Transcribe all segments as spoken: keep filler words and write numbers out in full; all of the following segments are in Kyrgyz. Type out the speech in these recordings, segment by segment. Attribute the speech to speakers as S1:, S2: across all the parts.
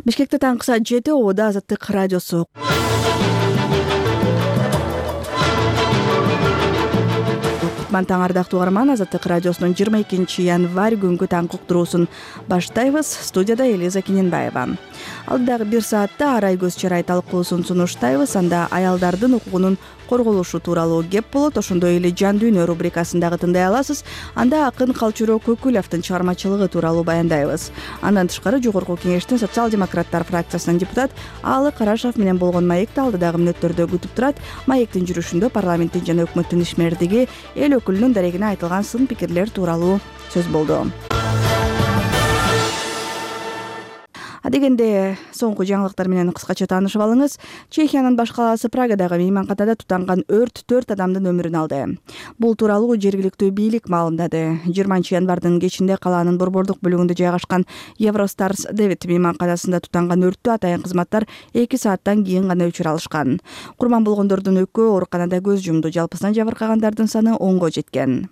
S1: Бишкекте таңкы саат жети Обода Азаттык радиосу. Таң ардактуу угарман, Азаттык радиосунун жыйырма экинчи январь күнгү таңкы уктуруусун баштайбыз. Студияда Элиза Кененбаева. Алдагы бир саатта арай көз чарай талкуусун сунуштайбыз. Анда аялдардын укугунун корголушу тууралуу кеп болот. Ошондой эле жан дүйнө рубрикасындагы тыңдай аласыз. Анда акын Калчуроо Көкүловдун чыгармачылыгы тууралуу баяндайбыз. Андан тышкары Жогорку Кеңештин социал-демократтар фракциясынын депутат Аалы Карашев менен болгон маекти алдыдагы мүнөттөрдө күтүп турат. Маектин жүрүшүндө парламенттин жана өкмөттүн ишмердиги, эл өкүлүнүн дарегине айтылган сын пикирлер тууралуу сөз болду. Адегенде соңку жаңылыктар менен кыскача таанышып алыңыз. Чехиянын баш калаасы Прагадагы мейманканада тутанган өрт төрт адамдын өмүрүн алды. Бул тууралуу жергиликтүү бийлик маалымдады. жыйырманчы январдын кечинде калаанын борбордук бөлүгүндө жайгашкан Евростарс Дэвид мейманканасында тутанган өрттү атайын кызматтар эки сааттан кийин гана өчүрө алышкан. Курман болгондордун экөө ооруканада көз жумду. Жалпысынан жабыркагандардын саны онго жеткен.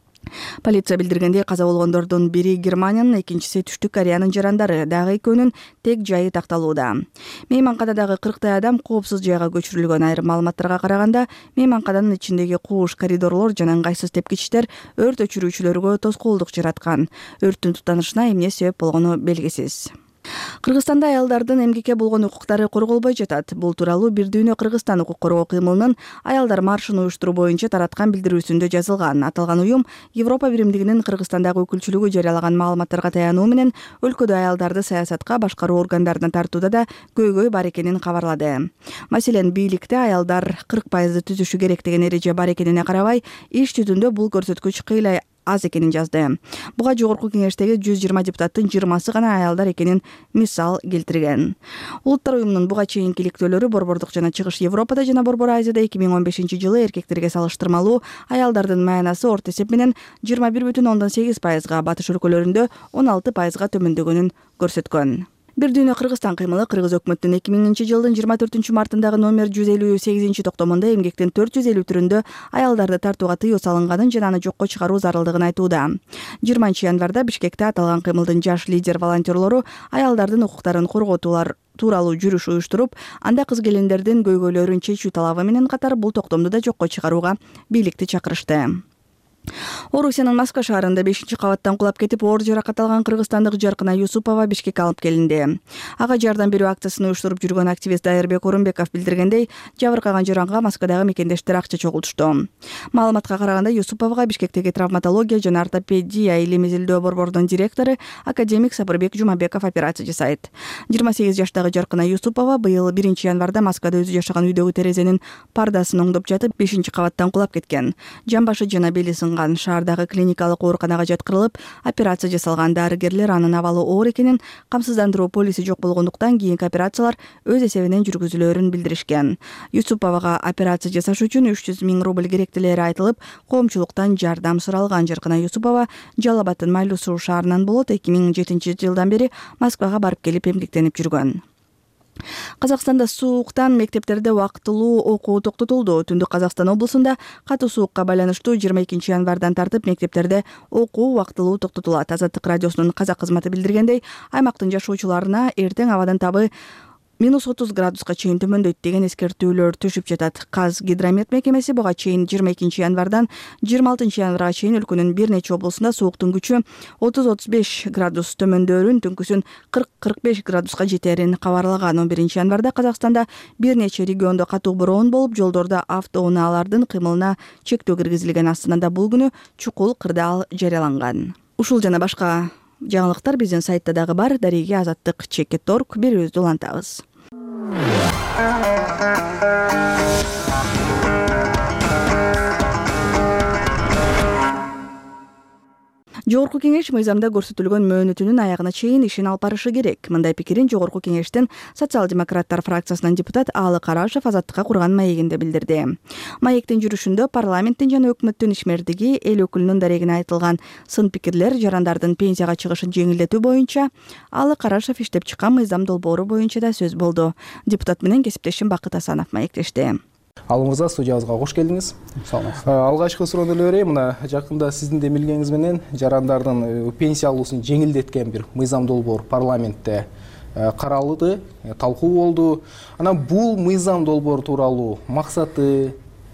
S1: Полиция билдиргендей, каза болгондордун бири Германиянын, экинчиси Түштүк Кореянын жарандары, дагы экөөнүн тек жайы такталууда. Мейманканадагы кырктай адам коопсуз жайга көчүрүлгөн. Айрым маалыматтарга караганда, мейманкананын ичиндеги кууш коридорлор жана ыңгайсыз тепкичтер өрт өчүрүүчүлөргө тоскоолдук жараткан. Өрттүн тутанышына эмне себеп болгону белгисиз. Кыргызстанда аялдардын эмгекке болгон укуктары корголбой жатат. Бул тууралуу Бир дүйнө Кыргызстан укук коргоо кыймылынын аялдар маршын уюштуруу боюнча тараткан билдирүүсүндө жазылган. Аталган уюм Европа биримдигинин Кыргызстандагы өкүлчүлүгү жарыялаган маалыматтарга таянуу менен өлкөдө аялдарды саясатка, башкаруу органдарына тартууда да көйгөй бар экенин кабарлады. Маселен, бийликте аялдар кырк пайызды түзүшү керек деген эреже бар экенине карабай, иш жүзүндө бул көрсөткүч кыйла аз экенин жазды. Буга Жогорку Кеңештеги жүз жыйырма депутаттын жыйырмасы гана аялдар экенин мисал келтирген. Улуттар уюмунун буга чейинки иликтөөлөрү Борбордук жана Чыгыш Европада жана Борбор Азияда эки миң он бешинчи жылы эркектерге салыштырмалуу аялдардын маянасы орто эсеп менен жыйырма бир бүтүн ондон сегиз пайызга, батыш өлкөлөрүндө он алты пайызга төмөндөгөнүн көрсөткөн. Бир дүйнө Кыргызстан кыймылы Кыргыз өкмөттүн эки миңинчи жылдын жыйырма төртүнчү мартындагы номер жүз элүү сегизинчи токтомунда эмгектин төрт жүз элүү түрүндө аялдарды тартууга тыюу салынганын жана аны жокко чыгаруу зарылдыгын айтууда. жыйырманчы январда Бишкекте аталган кыймылдын жаш лидер волонтерлору аялдардын укуктарын коргоотуулар тууралуу жүрүш уюштуруп, анда кыз-келиндердин көйгөйлөрүн чечүү талабы менен катар бул токтомду да жокко чыгарууга бийликти чакырышты. Орусиянын Москва шаарында бешинчи кабаттан кулап кетип, оор жаракат алган кыргызстандык Жаркына Юсупова Бишкекке алып келинди. Ага жардам берүү акциясын уюштуруп жүргөн активист Дайырбек Орунбеков билдиргендей, жабыркаган жаранга Москвадагы мекендештер акча чогултушту. Маалыматка караганда, Юсуповага Бишкектеги травматология жана ортопедия илим-изилдөө борбордунун директору академик Сапырбек Жумабеков операция жасайт. жыйырма сегиз жаштагы Жаркына Юсупова быйыл биринчи январда Москвада өзү жашаган үйдөгү терезенин пардасын оңдоп жатып, бешинчи кабаттан кулап кеткен. Жамбашы жана бели сынган. Шаардагы клиникалык ооруканага жаткырылып, операция жасалган. Дарыгерлер анын абалы оор экенин, камсыздандыруу полиси жок болгондуктан кийинки операциялар өз эсебинен жүргүзүлөөрүн билдиришкен. Юсуповага операция жасаш үчүн үч жүз миң рубль керектелери айтылып, коомчулуктан жардам суралган. Жаркына Юсупова Жалал Абадтын Майлуу суу шаарынан болот. эки миң жетинчи жылдан бери Москвага барып келип эмгектенип жүргөн. Казакстанда сууктан мектептерде убактылуу окуу токтотулду. Түндүк Казакстан облусунда катуу суукка байланыштуу жыйырма экинчи январдан тартып мектептерде окуу убактылуу токтотулат. Азаттык радиосунун казак кызматы билдиргендей, аймактын жашоочуларына эртең абадын табы минус отуз градуска чейин төмөндөйт деген эскертүүлөр түшүп жатат. Казгидромет мекемеси буга чейин жыйырма экинчи январдан жыйырма алтынчы январга чейин өлкөнүн бир нече облусунда сууктун күчү отуз отуз беш градус төмөндөөрүн, түнкүсүн кырк кырк беш градуска жетерин кабарлаган. он биринчи январда Казакстанда бир нече региондо катуу бороон болуп, жолдордо автоунаалардын кыймылына чектөө киргизилген. Астында бул күнү чукул кырдаал жарыяланган. Ушул жана башка жаңылыктар биздин сайтта дагы бар. Дареги азаттык чекит точка орг берүүбүздү улантабыз. Жогорку Кеңеш мыйзамда көрсөтүлгөн мөөнөтүнүн аягына чейин ишин алып барышы керек. Мындай пикирин Жогорку Кеңештин социал-демократтар фракциясынын депутат Аалы Карашев Азаттыкка курган маегинде билдирди. Маектин жүрүшүндө парламенттин жана өкмөттүн ишмердиги, эл өкүлүнүн дарегине айтылган сын пикирлер, жарандардын пенсияга чыгышын жеңилдетүү боюнча Аалы Карашев иштеп чыккан мыйзам долбоору боюнча да сөз болду. Депутат менен кесиптешим Бакыт Асанов маектешти.
S2: Ал мырза, студиябызга кош келдиңиз. Алгачкы суроону эле берейин. Мына жакында сиздин демилгениңиз менен жарандардын пенсия алуусун жеңилдеткен бир мыйзам долбоор парламентте каралды, талкуу болду. Анан бул мыйзам долбоору тууралуу максаты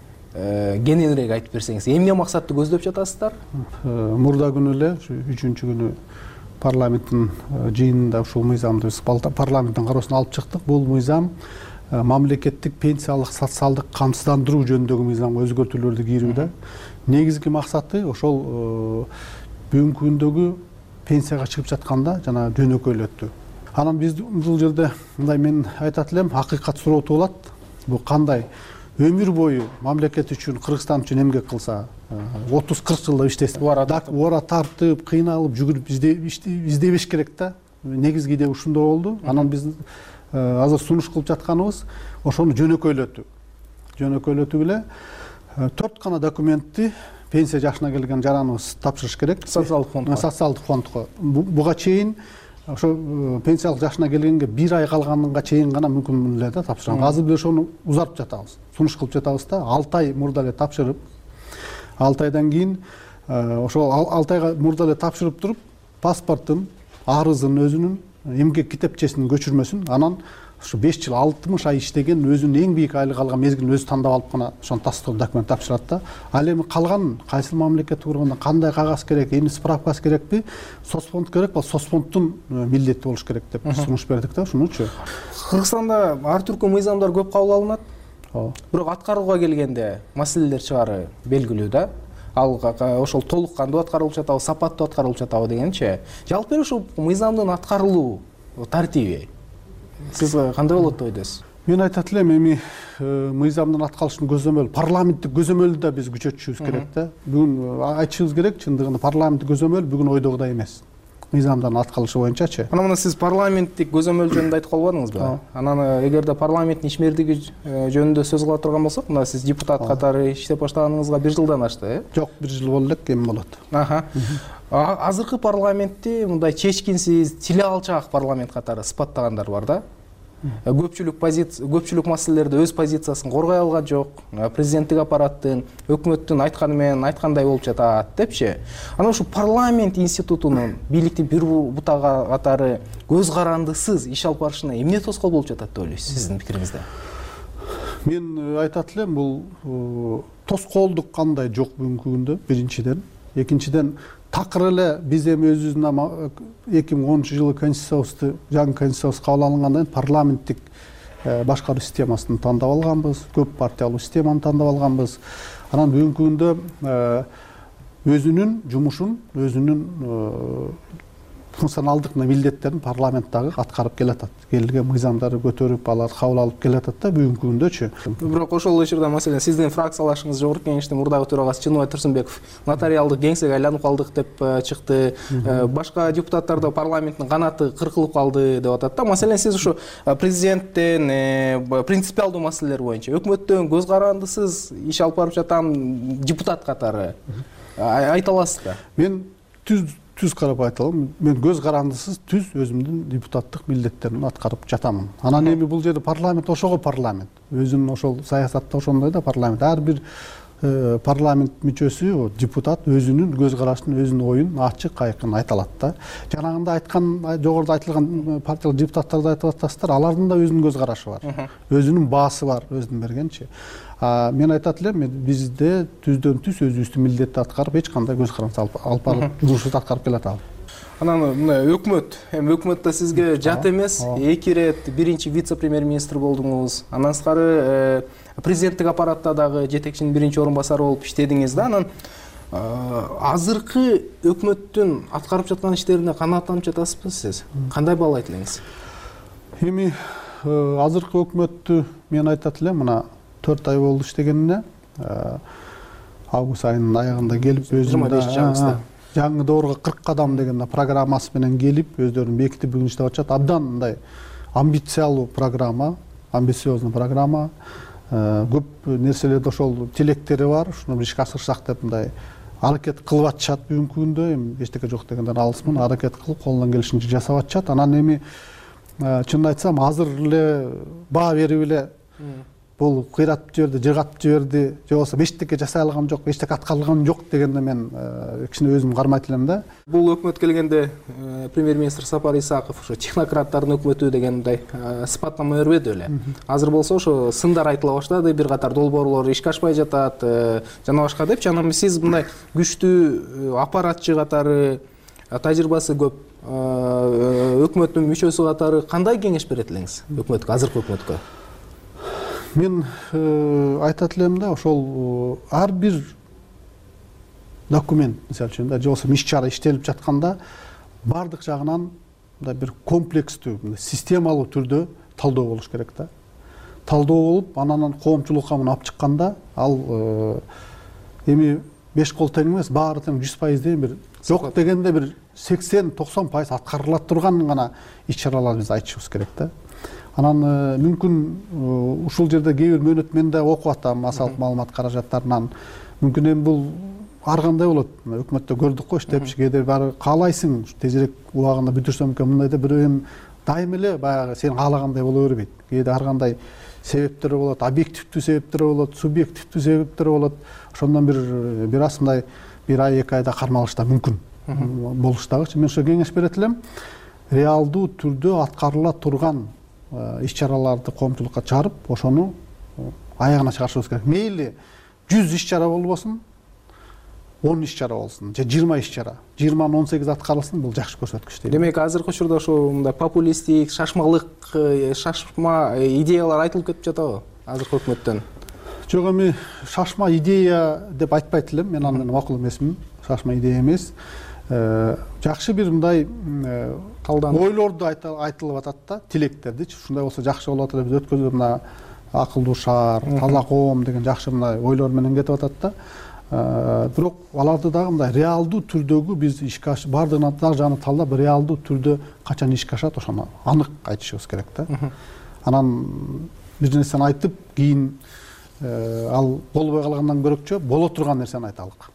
S2: кененирээк айтып берсеңиз, эмне максатты көздөп жатасыздар?
S3: Мурда күнү эле үчүнчү күнү парламенттин жыйынында ушул мыйзамды биз парламенттин кароосуна алып чыктык. Бул мыйзам мамлекеттик пенсиялык социалдык камсыздандыруу жөнүндөгү мыйзамга өзгөртүүлөрдү кирүүдө. Негизги максаты ошол бүгүнкү күндөгү пенсияга чыгып жатканда жана жөнөкөйлөттү. Анан биз бул жерде мындай мен айтат элем, акыйкат суроо туулат. Бул кандай өмүр бою мамлекет үчүн, Кыргызстан үчүн эмгек кылса, отуз кырк жылда иштесе, убара тартып, кыйналып, жүгүрүп издебеш керек да. Негизги идея ушундай болду. Анан биз азыр сунуш кылып жатканыбыз ошону жөнөкөйлөтүү. Жөнөкөйлөтүү эле төрт гана документти пенсия жашына келген жараныбыз тапшырыш керек.
S2: Социалдык фондко.
S3: Социалдык фондко. Буга чейин ошо пенсиялык жашына келгенге бир ай калганга чейин гана мүмкүн эле да тапшырам. Азыр биз ошону узартып жатабыз. Сунуш кылып жатабыз да. алты ай мурда эле тапшырып, алты айдан кийин ошо алты айга мурда эле тапшырып туруп, паспортун, арызын, өзүнүн эмгек китепчесинин көчүрмөсүн, анан ушу беш жыл алтымыш ай иштеген, өзүнүн эң бийик айлык алган мезгилин өзү тандап алып гана ошону тастоо документ тапшырат да. Ал эми калган кайсыл мамлекетте турганда кандай кагаз керек, эмне справкасы керекпи, соцфонд керек, бул соцфонддун милдети болуш керек деп сунуш бердик да, ушунучу.
S2: Кыргызстанда ар түркү мыйзамдар көп кабыл алынат. Бирок аткарууга келгенде маселелер чыгары белгилүү да. Ал ошол толук кандуу аткарылып жатабы, сапаттуу аткарылып жатабы дегенчи. Жалпы ушул мыйзамдын аткарылуу тартиби сиз кандай болот деп ойдойсуз?
S3: Мен айтат элем, эми мыйзамдын аткарылышын көзөмөл, парламенттик көзөмөлдү да биз күчөтүшүбүз керек да. Бүгүн айтышыбыз керек, чындыгында парламенттик көзөмөл бүгүн ойдогудай эмес. Мыйзамдын аткарылышы боюнчачы.
S2: Анан мына сиз парламенттик көзөмөл жөнүндө айтып калбадыңызбы? Анан эгерде парламенттин ишмердиги жөнүндө сөз кыла турган болсок, мына сиз депутат катары иштеп баштаганыңызга бир жылдан ашты, э?
S3: Жок, бир жыл болду элек, эми болот.
S2: Аха. Азыркы парламентти мындай чечкинсиз, тили алчаак парламент катары сыпаттагандар бар да. Көпчүлүк позиция, көпчүлүк маселелерде өз позициясын коргой алган жок. Президенттик аппараттын, өкмөттүн айтканы менен айткандай болуп жатат депчи. Анан ушу парламент институтунун бийликтин бир бутагы катары көз карандысыз иш алып барышына эмне тоскоол болуп жатат деп ойлойсуз, сиздин пикириңизде?
S3: Мен айтат элем, бул тоскоолдук кандай жок бүгүнкү күндө, биринчиден. Экинчиден, такыр эле биз эми өзүбүздүн эки миң онунчу жылы конституциябызды, жаңы конституциябыз кабыл алынгандан кийин парламенттик башкаруу системасын тандап алганбыз, көп партиялуу системаны тандап алганбыз. Анан бүгүнкү күндө өзүнүн жумушун, өзүнүн функционалдык милдеттерин парламент дагы аткарып келатат. Келген мыйзамдарды көтөрүп, аларды кабыл алып келатат да бүгүнкү күндөчү.
S2: Бирок ошол эле жерде маселен сиздин фракциялашыңыз Жогорку Кеңештин мурдагы төрагасы Чыныбай Турсунбеков нотариалдык кеңсеге айланып калдык деп чыкты. Башка депутаттар да парламенттин канаты кыркылып калды деп атат да. Маселен сиз ушу президенттен принципиалдуу маселелер боюнча өкмөттөн көз карандысыз иш алып барып жатам депутат катары айта аласыз да?
S3: Мен түз түз карап айта алам. Мен көз карандысыз түз өзүмдүн депутаттык милдеттеримди аткарып жатамын. Анан эми бул жерде парламент ошого парламент. Өзүнүн ошол саясатта ошондой да парламент. Ар бир парламент мүчөсү, депутат өзүнүн көз карашын, өзүнүн оюн ачык, айкын айта алат да. Жанагында айткан, жогоруда айтылган партиялык депутаттарды айтып атасыздар, алардын да өзүнүн көз карашы бар. Өзүнүн баасы бар, өзүнүн бергенчи. Мен айтат элем, бизде түздөн түз өзүбүздүн милдетти аткарып, эч кандай көз карандысыз алып барып, жумушубузду аткарып келатабыз.
S2: Анан мына өкмөт, эми өкмөт да сизге жат эмес. Эки ирет биринчи вице-премьер-министр болдуңуз. Андан сырткары президенттик аппаратта дагы жетекчинин биринчи орун басары болуп иштедиңиз да. Анан азыркы өкмөттүн аткарып жаткан иштерине канааттанып жатасызбы сиз? Кандай баалайт элеңиз?
S3: Эми азыркы өкмөттү мен айтат элем, мына төрт ай болду иштегенине. Август айынын аягында келип өзүнүн жаңы доорго кырк кадам деген программасы менен келип, өздөрүн бекитип бүгүн иштеп атышат. Абдан мындай амбициялуу программа, амбициозный программа. Көп нерселерде ошол тилектери бар, ушуну ишке ашырсак деп мындай аракет кылып атышат бүгүнкү күндө. Эми эчтеке жок дегенден алысмын, аракет кылып колунан келишинче жасап атышат. Анан эми чынын айтсам, азыр эле баа берип эле бул кыйратып жиберди, жыгатып жиберди, же болбосо эчтеке жасай алган жок, эчтеке аткарылган жок дегенде мен кичине өзүм кармайт элем да.
S2: Бул өкмөт келгенде премьер-министр Сапар Исаков ошо технократтардын өкмөтү деген мындай сыпаттама бербеди эле. Азыр болсо ошо сындар айтыла баштады, бир катар долбоорлор ишке ашпай жатат, жана башка деп. Жана сиз мындай күчтүү аппаратчы катары, тажрыйбасы көп өкмөттүн мүчөсү катары кандай кеңеш берет элеңиз өкмөткө, азыркы өкмөткө?
S3: Мен айтат элем да, ошол ар бир документ, мисалы үчүн да, же болбосо иш-чара иштелип жатканда бардык жагынан мындай бир комплекстүү, системалуу түрдө талдоо болуш керек да. Талдоо болуп, анан коомчулукка муну алып чыкканда, ал эми беш кол тең эмес, баары тең жүз пайыз дейм бир жок дегенде бир сексен токсон пайыз аткарыла турган гана иш-чараларды биз айтышыбыз керек да. Анан мүмкүн ушул жерде кээ бир мөөнөт мен да окуп атам, массалык маалымат каражаттарынан. Мүмкүн эми бул ар кандай болот? Өкмөттө көрдүк го, иштеп кээде баары каалайсың, тезирээк убагында бүтүрсөм экен мындайда, бирөө эми дайым эле баягы сен каалагандай боло бербейт. Кээде ар кандай себептери болот, объективдүү себептери болот, субъективдүү себептери болот. Ошондон бир бир аз мындай бир ай, эки айда кармалыш да мүмкүн болуш дагычы. Мен ошо кеңеш берет элем. Реалдуу түрдө аткарыла турган иш-чараларды коомчулукка чыгарып, ошону аягына чыгарышыбыз керек. Мейли жүз иш-чара болбосун, он иш-чара болсун, же жыйырма иш-чара. жыйырманын он сегизи аткарылсын, бул жакшы көрсөткүч дейм.
S2: Демек, азыркы учурда ошо мындай популисттик, шашмалык, шашма идеялар айтылып кетип жатабы азыркы өкмөттөн?
S3: Жок, эми шашма идея деп айтпайт элем, мен аны макул эмесмин. Шашма идея эмес. Жакшы бир мындай ойлорду айтылып атат да, тилектердичи. Ушундай болсо жакшы болот эле, биз өткөзгөн мына акылдуу шаар, таза коом деген жакшы мындай ойлор менен кетип атат да. Бирок аларды дагы мындай реалдуу түрдөгү биз ишке ашып, бардыгына дагы жаны талдап, реалдуу түрдө качан ишке ашат, ошону анык айтышыбыз керек да. Анан бир нерсени айтып, кийин ал болбой калгандан көрөкчө боло турган нерсени айталык.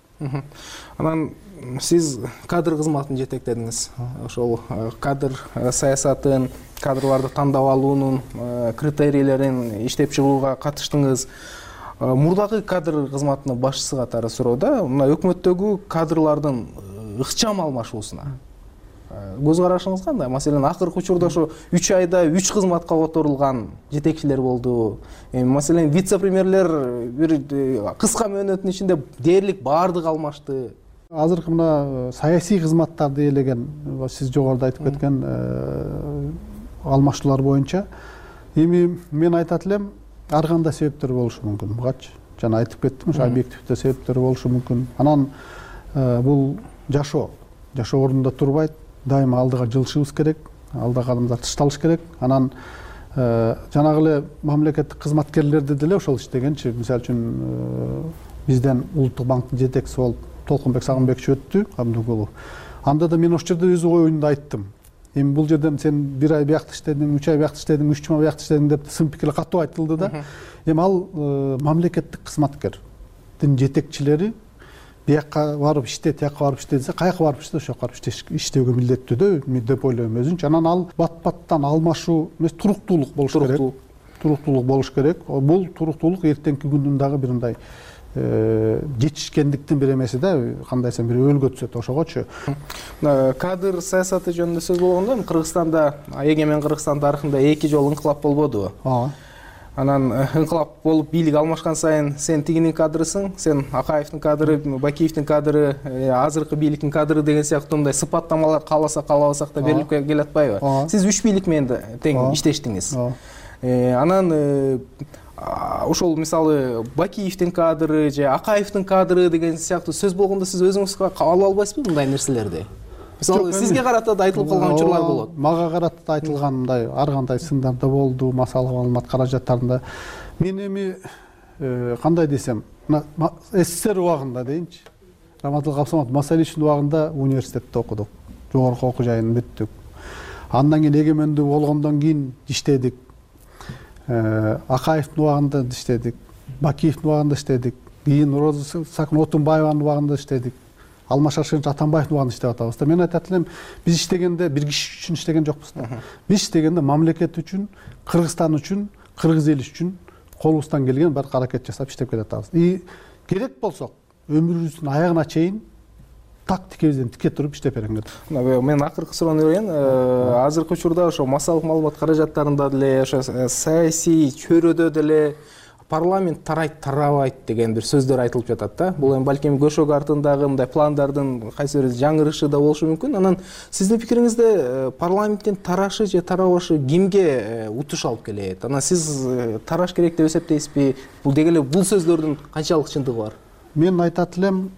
S2: Анан сиз кадр кызматын жетектедиңиз. Ошол кадр саясатын, кадрларды тандап алуунун критерийлерин иштеп чыгууга катыштыңыз. Мурдагы кадр кызматынын башчысы катары суроодо, мына өкмөттөгү кадрлардын ыкчам алмашуусуна көз карашыңыз кандай? Маселен, акыркы учурда ошо үч айда үч кызматка которулган жетекчилер болду. Маселен, вице-премьерлер бир кыска мөөнөттүн ичинде дээрлик баардыгы алмашты.
S3: Азыркы мына саясий кызматтарды ээлеген, сиз жогоруда айтып кеткен алмашуулар боюнча, эми мен айтат элем, ар кандай себептер болушу мүмкүн. Бугачы жана айтып кеттим, ошо объективдүү себептер болушу мүмкүн. Анан бул жашоо, жашоо ордунда турбайт. Дайыма алдыга жылышыбыз керек, алдыга адамдар тышталыш керек. Анан жанагы эле мамлекеттик кызматкерлерди деле ошол иштегенчи, мисалы үчүн бизден Улуттук банктын жетекчиси болуп Толкунбек Сагынбекович өттү, Абдыгулов. Анда да мен ошол жерде өз оюмду айттым. Эми бул жерден сен бир ай биякта иштедиң, үч ай биякта иштедиң, үч жума биякта иштедиң деп сын пикир катуу айтылды да. Эми ал мамлекеттик кызматкердин жетекчилери бияққа барып іште, тияққа барып іште десе, қаяққа барып іште, ошо барып иштөөгө милдеттүү да, деп ойлойм өзүнчө. Анан ал бат-баттан алмашуу эмес, туруктуулук болуш керек. Туруктуулук болуш керек. Бул туруктуулук эртеңки күндүн дагы бир мындай жетишкендиктин бир эмеси да, кандайсың бир өлгө түшөт ошогочу.
S2: Кадр саясаты жөнүндө сөз болгондо, Кыргызстанда, эгемен Кыргызстан тарыхында эки жолу инкылап болбодубу? Ооба. Анан инкылап болуп бийлик алмашкан сайын сен тигинин кадрысың, сен Акаевдин кадры, Бакиевдин кадры, азыркы бийликтин кадры деген сыяктуу мындай сыпаттамалар кааласа каалабасак да берилип келе атпайбы? Сиз үч бийлик менен тең иштештиңиз. Анан ошол мисалы Бакиевдин кадры же Акаевдин кадры деген сыяктуу сөз болгондо сиз өзүңүз ала албайсызбы мындай нерселерди? Мисалы, сизге карата да айтылып калган учурлар болот.
S3: Мага карата да айтылган мындай ар кандай сындар да болду, массалык маалымат каражаттарында. Мен эми кандай десем, СССР убагында дейинчи, Раматыл Капсамат Масалишин убагында университетте окудук, жогорку окуу жайын бүттүк. Андан кийин эгемендүү болгондон кийин иштедик. Акаевдин убагында иштедик, Бакиевдин убагында иштедик, кийин Роза Сакын Отунбаеванын убагында иштедик. Алмаш Аршенович Атамбаевдин убагында иштеп атабыз да. Мен айтат элем, биз иштегенде бир киши үчүн иштеген жокпуз да. Биз иштегенде мамлекет үчүн, Кыргызстан үчүн, кыргыз эли үчүн, колубуздан келген бир аракет жасап иштеп келатабыз. И керек болсок өмүрүбүздүн аягына чейин так тикебизден тике туруп иштеп берем.
S2: Мен акыркы суроону берейин. Азыркы учурда ошо массалык маалымат каражаттарында деле, ошо саясий чөйрөдө деле парламент тарайт, тарабайт деген бир сөздөр айтылып жатат да. Бул эми балким көшөк артындагы мындай пландардын кайсы бир жаңырышы да болушу мүмкүн. Анан сиздин пикириңизде парламенттин тарашы же тарабашы кимге утуш алып келет? Анан сиз тараш керек деп эсептейсизби? Бул деги эле бул сөздөрдүн канчалык чындыгы бар?
S3: Мен айтат элем,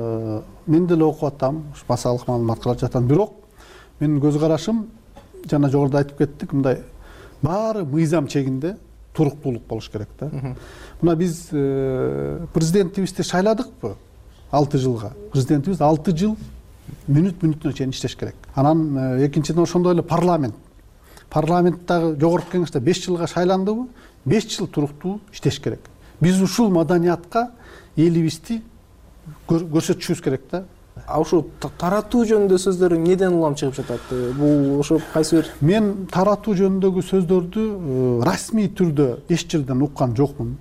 S3: мен деле окуп атам, массалык маалымат каражаттан, бирок менин көз карашым жана жогоруда айтып кеттик, мындай баары мыйзам чегинде туруктуулук болуш керек да. Мына биз президентибизди шайладыкпы алты жылга. Президентибиз алты жыл мүнөт мүнөтүнө чейин иштеш керек. Анан экинчиден ошондой эле парламент. Парламенттагы жогорку кеңеште беш жылга шайландыбы, беш жыл туруктуу иштеш керек. Биз ушул маданиятка элибизди көрсөтүшүбүз керек да.
S2: А ошо таратуу жөнүндө сөздөр неден улам чыгып жатат? Бул ошо кайсы бир
S3: мен таратуу жөнүндөгү сөздөрдү расмий түрдө эч жерден уккан жокмун.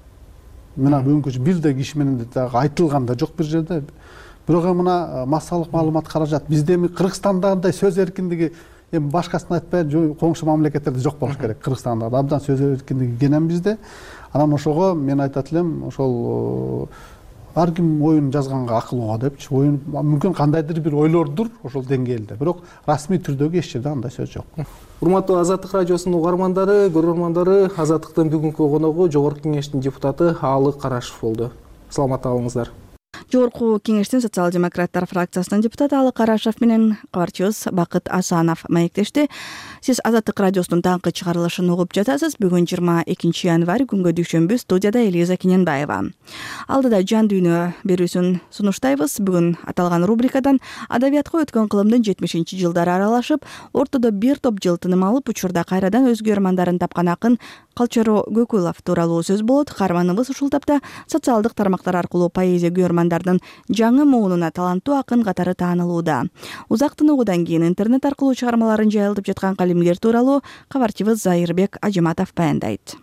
S3: Мына бүгүнкү бир да киши менен дагы айтылган да жок бир жерде. Бирок мына массалык маалымат каражат бизде эми Кыргызстандагындай сөз эркиндиги эми башкасын айтпай коңшу мамлекеттерде жок болуш керек. Кыргызстанда абдан сөз эркиндиги кенен бизде. Анан ошого мен айтат элем, ошол ар ким оюн жазганга акыл уга депчи, оюн мүмкүн кандайдыр бир ойлордур ошол деңгээлде. Бирок расмий түрдөгү эч жерде андай сөз жок.
S2: Урматтуу Азаттык радиосунун угармандары, көрөрмандары, Азаттыктын бүгүнкү коногу Жогорку кеңештин депутаты Аалы Карашев болду. Саламатта калыңыздар.
S1: Жогорку кеңештин социал-демократтар фракциясынын депутаты Аалы Карашев менен кабарчыбыз Бакыт Асанов маектешти. Сиз Азаттык радиосунун таңкы чыгарылышын угуп жатасыз. Бүгүн жыйырма экинчи январь күнгө дүйшөмбү, студияда Элиза Кененбаева. Алдыда жан дүйнө берүүсүн сунуштайбыз. Бүгүн аталган рубрикадан адабиятка өткөн кылымдын жетимишинчи жылдары аралашып, ортодо бир топ жылтыным алып, учурда кайрадан өз каармандарын тапкан акын Калчоро Көкүлов тууралуу сөз болот. Каарманыбыз ушул тапта социалдык тармактар аркылуу поэзия каармандардын жаңы муунуна таланттуу акын катары таанылууда. Узак тыныгуудан кийин интернет аркылуу чыгармаларын жайылтып жаткан калемгер тууралуу кабарчыбыз Зайырбек Ажыматов баяндайт.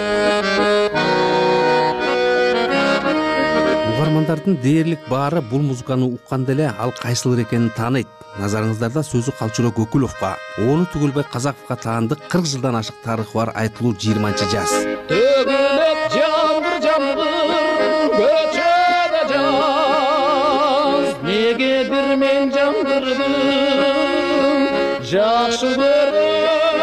S4: Угармандардын дээрлик баары бул музыканы укканда эле ал кайсылыр экенин тааныйт. Назарыңыздарда сөзү Калчоро Көкүловго, Оonu Түгөлбай Казаковго таандык кырк жылдан ашык тарыхы бар айтылуу жыйырманчы жаз.
S5: Төгүлөт жамгыр жамгыр көчөдө жаз, негедир мен жамгырдым жакшы көрдүм.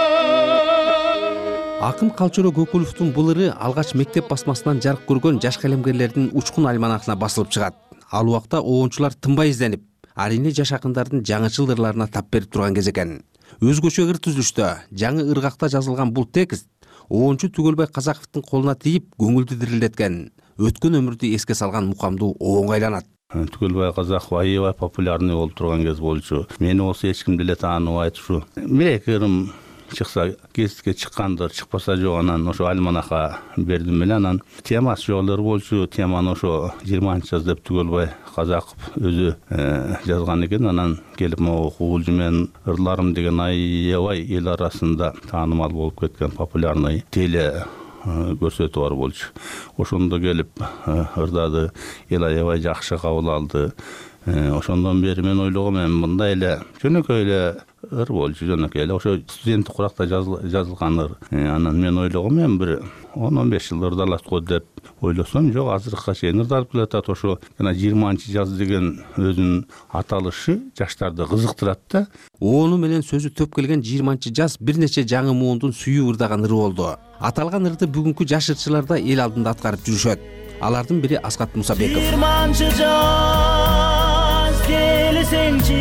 S4: Акын Калчоро Көкүловдун бул ыры алгач мектеп басмасынан жарык көргөн жаш калемгерлердин учкун альманахына басылып чыгат. Ал убакта оончулар тынбай изденип, арийне жаш акындардын жаңычыл ырларына тап берип турган кез экен. Өзгөчө ыр түзүлүштө, жаңы ыргакта жазылган бул текст оончу Түгөлбай Казаковдун колуна тийип көңүлдү дирилдеткен, өткөн өмүрдү эске салган мукамдуу оонго айланат.
S6: Түгөлбай Казаков аябай популярный болуп турган кез болчу. Мени болсо эч ким деле тааныбайт ушу. Бир-эки ырым чыкса, гезитке чыккандыр, чыкпаса жок, анан ошо альманахка бердим эле. Анан темасы жолдор болчу, теманы ошо жыйырманчы жаз деп Түгөлбай Казаков өзү жазган экен. Анан келип могу куулжу менен ырларым деген аябай эл арасында таанымал болуп кеткен популярный теле көрсөтүү бар болчу. Ошондо келип ырдады, эл аябай жакшы кабыл алды. Ошондон бери мен ойлогом, эми мындай эле жөнөкөй эле ыр болчу, жөнөкөй эле ошо студенттик куракта жазылган ыр. Анан мен ойлогом, эми бир он он беш жыл ырдалат го деп ойлосом, жок, азыркыга чейин ырдалып келатат. Ошо жана жыйырманчы жаз деген өзүнүн аталышы жаштарды кызыктырат да.
S4: Оonu менен сөзү төп келген жыйырманчы жаз бир нече жаңы муундун сүйүү ырдаган ыры болду. Аталган ырды бүгүнкү жаш ырчылар да эл алдында аткарып жүрүшөт. Алардын бири Аскат Мусабеков.
S5: Жыйырманчы жаз келсеңчи,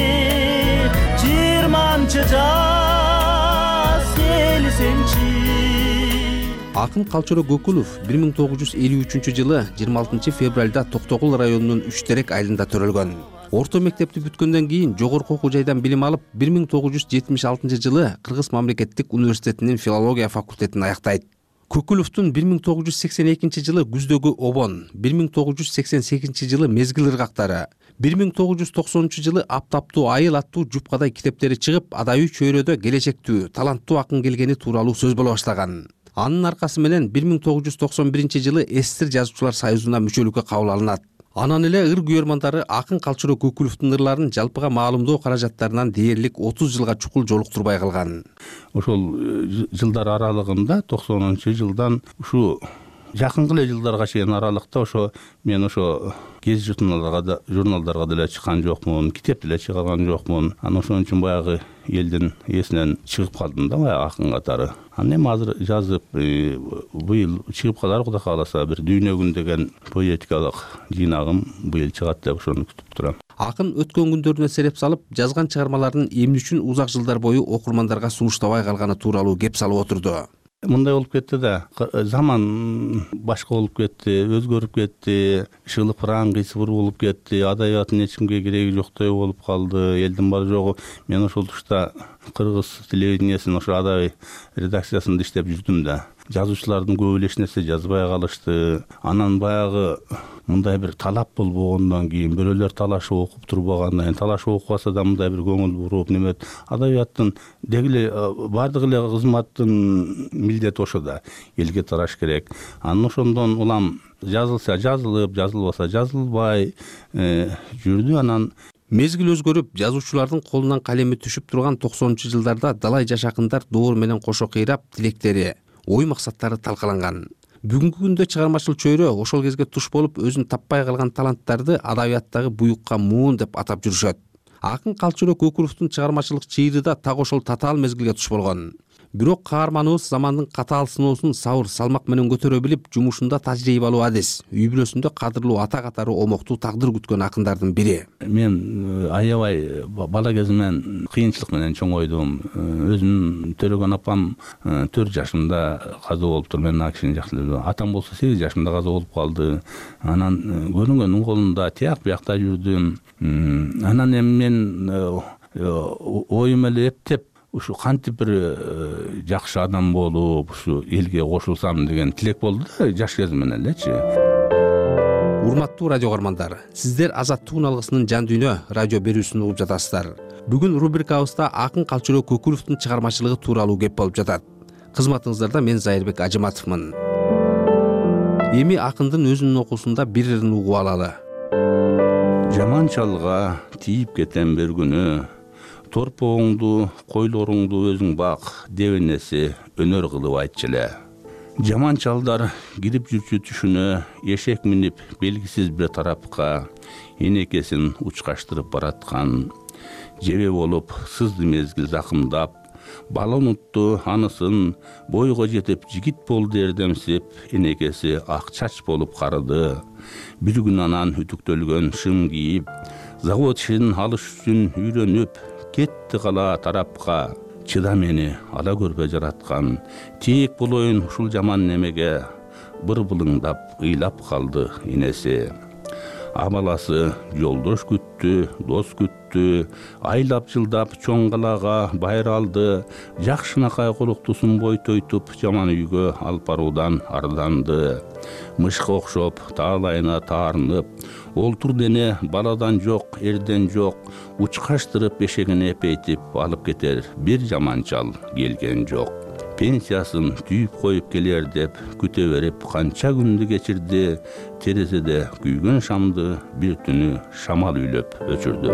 S5: жыйырманчы жаз келсеңчи.
S4: Акын Калчоро Көкүлов бир миң тогуз жүз элүү үчүнчү жылы жыйырма алтынчы февралда Токтогул районунун Үч Терек айылында төрөлгөн. Орто мектепти бүткөндөн кийин жогорку окуу жайдан билим алып, бир миң тогуз жүз жетимиш алтынчы жылы Кыргыз мамлекеттик университетинин филология факультетин аяктайт. Көкүловдун бир миң тогуз жүз сексен экинчи жылы Күздөгү обон, бир миң тогуз жүз сексен сегизинчи жылы Мезгил ыргактары, бир миң тогуз жүз токсонунчу жылы Аптаптуу айыл аттуу жупкадай китептери чыгып, адайы чөйрөдө келечектүү, таланттуу акын келгени тууралуу сөз боло баштаган. Анын аркасы менен бир миң тогуз жүз токсон биринчи жылы СССР жазуучулар союзуна мүчөлүккө кабыл алынат. Анан эле ыр күйөрмандары акын Калчыроо Көкүлөвдүн ырларын жалпыга маалымдоо каражаттарынан дээрлик отуз жылга чукул жолуктурбай калган.
S6: Ошол жылдар аралыгында токсонунчу жылдан ушу жакынкы эле жылдарга чейин аралыкта ошо мен ошо гез журналдарга да журналдарга деле чыккан жокмун, китеп деле чыгарган жокмун. Анан ошон үчүн баягы элдин эсинен чыгып калдым да баягы акын катары. Анан эми азыр жазып быйыл чыгып калар Кудай кааласа, бир Дүйнө күн деген поэтикалык жыйнагым быйыл чыгат деп ошону күтүп турам.
S4: Акын өткөн күндөрүнө сереп салып, жазган чыгармаларын эмне үчүн узак жылдар бою окурмандарга сунуштабай калганы тууралуу кеп салып отурду.
S6: Мындай болуп кетти да, заман башка болуп кетти, өзгөрүп кетти, шылыпыраң кыйсыбыр болуп кетти, адабияттын эч кимге кереги жоктой болуп калды, элдин баары жогу. Мен ошол тушта Кыргыз телевидениясынын ошо адабий редакциясында иштеп жүрдүм да. Жазуучулардын көбү эле эч нерсе жазбай калышты. Анан баягы мындай бир талап болбогондон кийин, бирөөлөр талашып окуп турбагандан кийин, талашып окубаса да мындай бир көңүл буруп, неме адабияттын дегиле бардык эле кызматтын милдети ошо да, элге тараш керек. Анан ошондон улам жазылса жазылып, жазылбаса жазылбай жүрдү. Анан мезгил өзгөрүп, жазуучулардын колунан калеми түшүп турган токсонунчу жылдарда далай жаш акындар доор менен кошо кыйрап, тилектери, ой максаттары талкаланган. Бүгүнкү күндө чыгармачыл чөйрө ошол кезге туш болуп, өзүн таппай калган таланттарды адабияттагы буюкка муун деп атап жүрүшөт. Акын Калчыроо Көкүлөвдүн чыгармачылык чыйры да так ошол татаал мезгилге туш болгон. Бирок каарманыбыз замандын катаал сыноосун сабыр салмак менен көтөрө билип, жумушунда тажрыйбалуу адис, үй бүлөсүндө кадырлуу ата катары омоктуу тагдыр күткөн акындардын бири. Мен аябай бала кезимден кыйынчылык менен чоңойдум. Өзүм Төрөгөн апам төрт жашымда каза болуптур. Мен ал кишини жакшы эле. Атам болсо сегиз жашымда каза болуп калды. Анан көрүнгөндүн колунда тияк биякта жүрдүм. Анан эми мен оюм эле эптеп ушу кантип бир жакшы адам болуп, ушу элге кошулсам деген тилек болду да, жаш кезимден элечи.
S4: Урматтуу радио каармандар, сиздер Азаттык алгысынын жан дүйнө радио берүүсүн угуп жатасыздар. Бүгүн рубрикабызда Акын Калчыроо Көкүлөвдүн чыгармачылыгы тууралуу кеп болуп жатат. Кызматыңыздарда мен Зайырбек Ажыматовмун. Эми акындын өзүнүн окуусунда бир ырын угуп алалы.
S6: Жаман чалга тийип кетем бир күнү, торпогуңду, койлоруңду өзүң бак, деп энеси өнөр кылып айтчу эле. Жаман чалдар кирип жүрчү түшүнө, эшек минип белгисиз бир тарапка, энекесин учкаштырып бараткан. Жебе болуп сызды мезгил закымдап, бала унутту анысын, бойго жетип жигит болду эрдемсип, энекеси ак чач болуп карыды. Бир күн анан үтүктөлгөн шым кийип, завод ишин алыш үчүн үйрөнүп, кетти кала тарапка. Чыда мени ала көрбө жараткан, тиек болоюн ушул жаман немеге, быр былыңдап ыйлап калды энеси. Абаласы жолдош күттү, дос күттү, айлап жылдап чоң калаага байыр алды, жакшынакай колуктусун бойтойтуп жаман үйгө алып баруудан арданды. Мышка окшоп таалайына таарынып, олтур дене баладан жок, эрден жок, учкаштырып эшегине эпейтип алып кетер бир жаман чал келген жок. Пенсиясын түйүп коюп келер деп күтө берип канча күндү кечирди, терезеде күйгөн шамды бир түнү шамал үйлөп өчүрдү.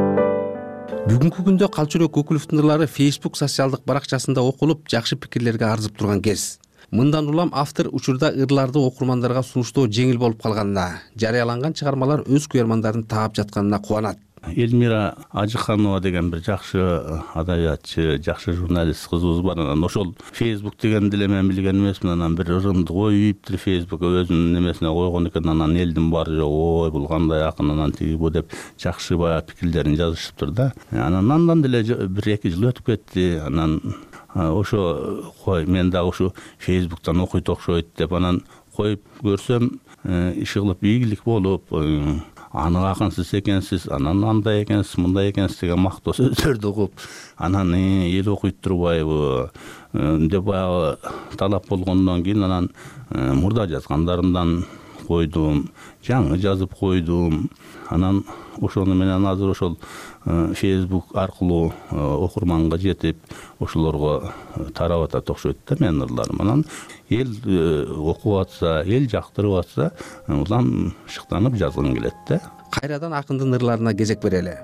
S4: Бүгүнкү күндө Калчыроо Көкүлөвдүн ырлары Facebook социалдык баракчасында окулуп, жакшы пикирлерге арзып турган кез. Мындан улам автор учурда ырларды окурмандарга сунуштоо жеңил болуп калганына, жарыяланган чыгармалар өз күйөрмандарын таап жатканына кубанат.
S6: Элмира Ажыханова деген бир жакшы адабиятчы, жакшы журналист кызыбыз бар. Анан ошол Facebook деген деле мен билген эмесмин. Анан бир ырымды коюптур Facebookка өзүнүн немесине койгон экен. Анан элдин баары ой бул кандай акын, анан тиги бу деп жакшы баягы пикирлерин жазышыптыр да. Анан андан деле бир эки жыл өтүп кетти. Анан ошо кой мен дагы ушу Facebooктан окуйт окшойт деп анан коюп көрсөм, иши кылып ийгилик болуп, аны акынсыз экенсиз, анан андай экенсиз, мындай экенсиз деген мактоо сөздөрдү угуп, анан эл окуйт турбайбы деп баягы талап болгондон кийин анан мурда жазгандарымдан койдум, жаңы жазып койдум. Анан ошону менен азыр ошол Facebook аркылуу окурманга жетип, ошолорго тарап атат окшойт да менин ырларым. Анан эл окуп атса, эл жактырып атса, улам шыктанып жазгым келет да.
S4: Кайрадан акындын ырларына кезек берели.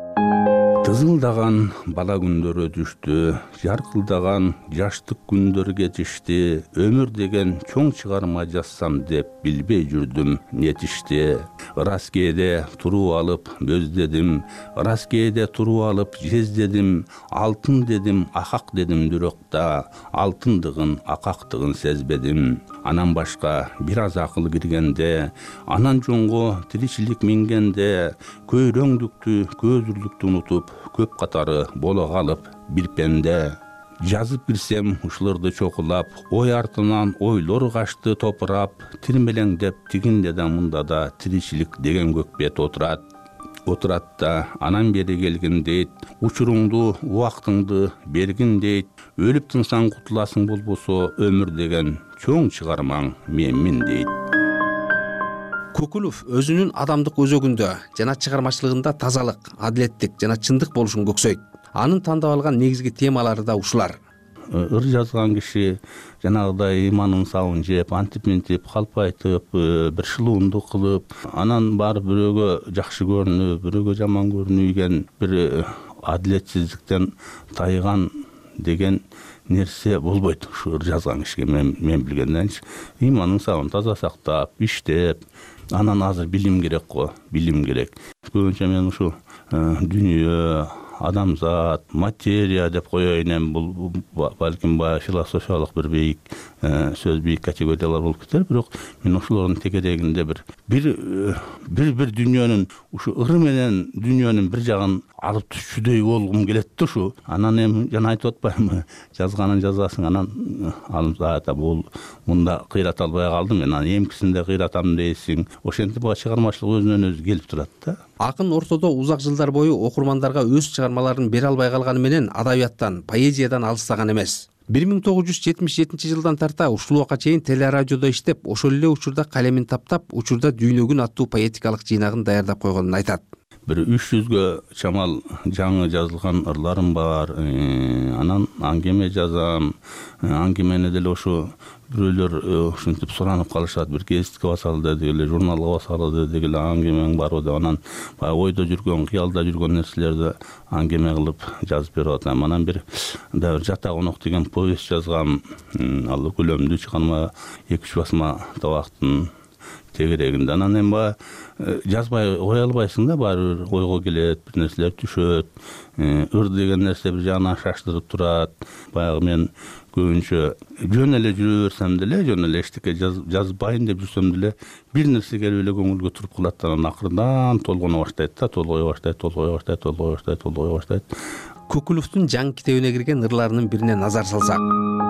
S6: Тызылдаган бала күндөрү өтүштү, жаркылдаган жаштык күндөр кетишти. Өмүр деген чоң чыгарма жазсам деп билбей жүрдүм нетишти. Ырас кээде туруп алып бөздедим, ырас кээде туруп алып жездедим. Алтын дедим, акак дедим бирокта, алтындыгын, акактыгын сезбедим. Анан башка бир аз акыл киргенде, анан жоңго тиричилик мингенде, көйрөңдүктү, көзүрлүктү унутуп, көп катары боло калып бир пенде. Жазып кирсем ушуларды чокулап, ой артынан ойлор качты топурап, тирмелеңдеп тигинде да мында да тиричилик деген көк бет отурат. Отурат да анан бери келгин дейт, учуруңду, убактыңды бергин дейт. Өлүп тынсаң кутуласың болбосо, өмүр деген чоң чыгармаң менмин дейт.
S4: Көкүлов өзүнүн адамдык өзөгүндө жана чыгармачылыгында тазалык, адилеттик жана чындык болушун көксөйт. Анын тандап алган негизги темалары да ушулар.
S6: Ыр жазган киши жанагыдай иманын сабын жеп, антип мынтип, калп айтып, бир шылуундук кылып, анан барып бирөөгө жакшы көрүнүп, бирөөгө жаман көрүнүгөн бир адилетсиздиктен тайган деген нерсе болбойт. Ушу ыр жазган кишиге мен мен билгенденчи иманын сабын таза сактап, иштеп, анан азыр билим керек го, билим керек. Көбүнчө мен ушу дүнүйө, адамзат, материя деп коеюн, эми бул балким баягы философиялык бир бийик сөз, бийик категориялар болуп кетер, бирок мен ошолордун тегерегинде бир бир бир бир дүнүйөнүн ушу ыры менен дүнүйөнүн бир жагын алып түшчүдөй болгум келет да ушу. Анан эми жана айтып атпаймынбы, жазганын жазасың, анан алымсаата бул мында кыйрата албай калдым, мен анан эмкисинде кыйратам дейсиң. Ошентип чыгармачылык өзүнөн өзү келип турат да.
S4: Акын ортодо узак жылдар бою окурмандарга өз чыгармаларын бере албай калганы менен адабияттан, поэзиядан алыстаган эмес. бир миң тогуз жүз жетимиш жетинчи жылдан тарта ушул убакка чейин телерадиодо иштеп, ошол эле учурда калемин таптап, учурда Дүйнөгүн аттуу поэтикалык жыйнагын даярдап койгонун айтат.
S6: Бир үч жүзгө чамал жаңы жазылган ырларым бар. Анан аңгеме жазам. Аңгемени деле ошо бирөөлөр ушинтип суранып калышат. Бир гезитке басалы дедик эле, журналга басалы дедик эле, аңгемең барбы деп. Анан баягы ойдо жүргөн, кыялда жүргөн нерселерди аңгеме кылып жазып берип атам. Анан бир да бир Жата конок деген повесть жазгам. Ал көлөмдүү чыгарма, эки үч басма табактын тегерегинде. Анан эми баягы жазбай кое албайсың да, баары бир ойго келет, бир нерселер түшөт. Ыр деген нерсе бир жагынан шаштырып турат. Баягы мен көбүнчө жөн эле жүрө берсем деле, жөн эле эчтеке жазбайын деп жүрсөм деле, бир нерсе келип эле көңүлгө туруп калат. Анан акырдан толгоно баштайт да, толгой баштайт, толгой баштайт, толгой баштайт, толгой баштайт.
S4: Көкүловдун жаңы китебине кирген ырларынын бирине назар салсак.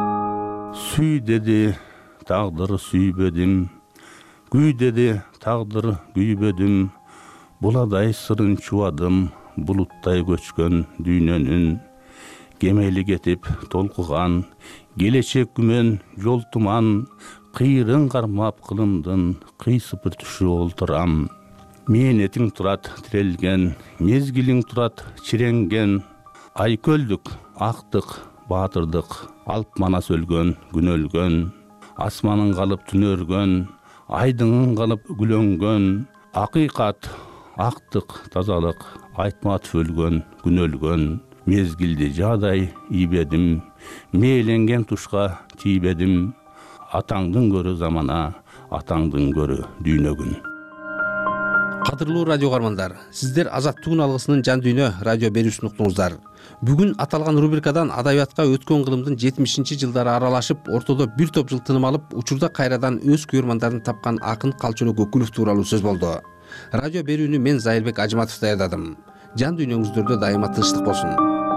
S6: Сүй деди, тагдыр сүйбөдүм. Күй деди, тагдыр күйбөдүм. Буладай сырын чубадым, булуттай көчкөн дүйнөнүн. Кемели кетип толкуган, келечек күмөн жол туман. Кыйрын кармап кылымдын, кыйсыпыр түшү олтурам. Мээнетиң турат тирелген, мезгилиң турат чиренген. Айкөлдүк, актык, баатырдык, алп манас өлгөн, күн өлгөн. Асманын калып түн өргөн, айдыңын калып күлөнгөн. Акыйкат, актык, тазалык, айтматып өлгөн, күн өлгөн. Мезгилди жаадай ийбедим, мээленген тушка тийбедим. Атаңдын көрү замана, атаңдын көрү дүйнөгүн.
S4: Кадырлуу радио каармандар, сиздер Азаттыгын алгысынын жан дүйнө радио берүүсүн уктуңуздар. Бүгүн аталган рубрикадан адабиятка өткөн кылымдын жетимишинчи жылдары аралашып, ортодо бир топ жыл тыным алып, учурда кайрадан өз көрмандарын тапкан акын Калчылуу Көкүлов тууралуу сөз болду. Радио берүүнү мен Зайырбек Ажматов даярдадым. Жан дүйнөңүздөрдө дайыма тынчтык болсун.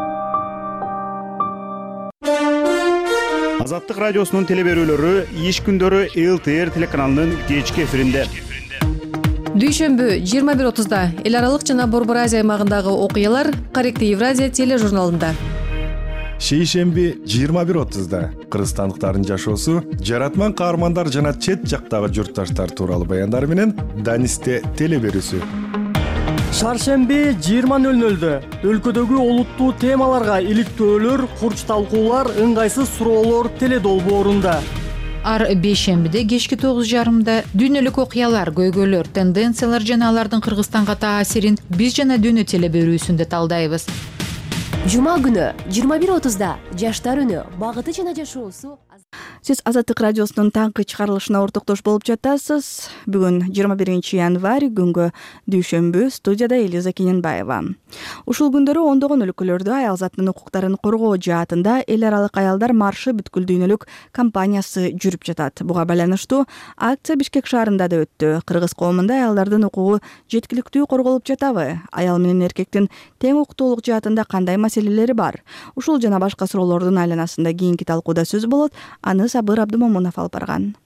S7: Азаттык радиосунун телеберүүлөрү иш күндөрү эл тэ эр телеканалынын кечки эфиринде.
S8: Дүйшөмбү жыйырма бир отузда эл аралык жана Борбор Азия аймагындагы окуялар Корректив Евразия тележурналында.
S9: шейшемби жыйырма бир отузда кыргызстандыктардын жашоосу, жаратман каармандар жана чет жактагы журтташтар тууралуу баяндары менен Данисте теле берүүсү.
S10: Шаршемби жыйырма нөл нөлдө өлкөдөгү олуттуу темаларга иликтөөлөр, курч талкуулар, ыңгайсыз суроолор теле долбоорунда.
S11: Ар бейшембиде кечки тогуз жарымда дүйнөлүк окуялар, көйгөйлөр, тенденциялар жана алардын Кыргызстанга таасирин биз жана дүйнө теле берүүсүндө талдайбыз.
S12: Жума күнү жыйырма бир отузда жаштар үнү, багыты жана жашоосу.
S1: Сиз Азаттык радиосунун таңкы чыгарылышына ортоктош болуп жатасыз. Бүгүн жыйырма биринчи январь күнгө дүйшөмбү, студияда Элиза Кененбаева. Ушул күндөрү ондогон өлкөлөрдө аял затынын укуктарын коргоо жаатында эл аралык аялдар маршы бүткүл дүйнөлүк кампаниясы жүрүп жатат. Буга байланыштуу акция Бишкек шаарында да өттү. Кыргыз коомунда аялдардын укугу жеткиликтүү корголуп жатабы? Аял менен эркектин тең укуктуулук жаатында кандай маселелери бар? Ушул жана башка суроолордун айланасында кийинки талкууда сөз болот. Аны Сабыр Абдымомунов алып барган.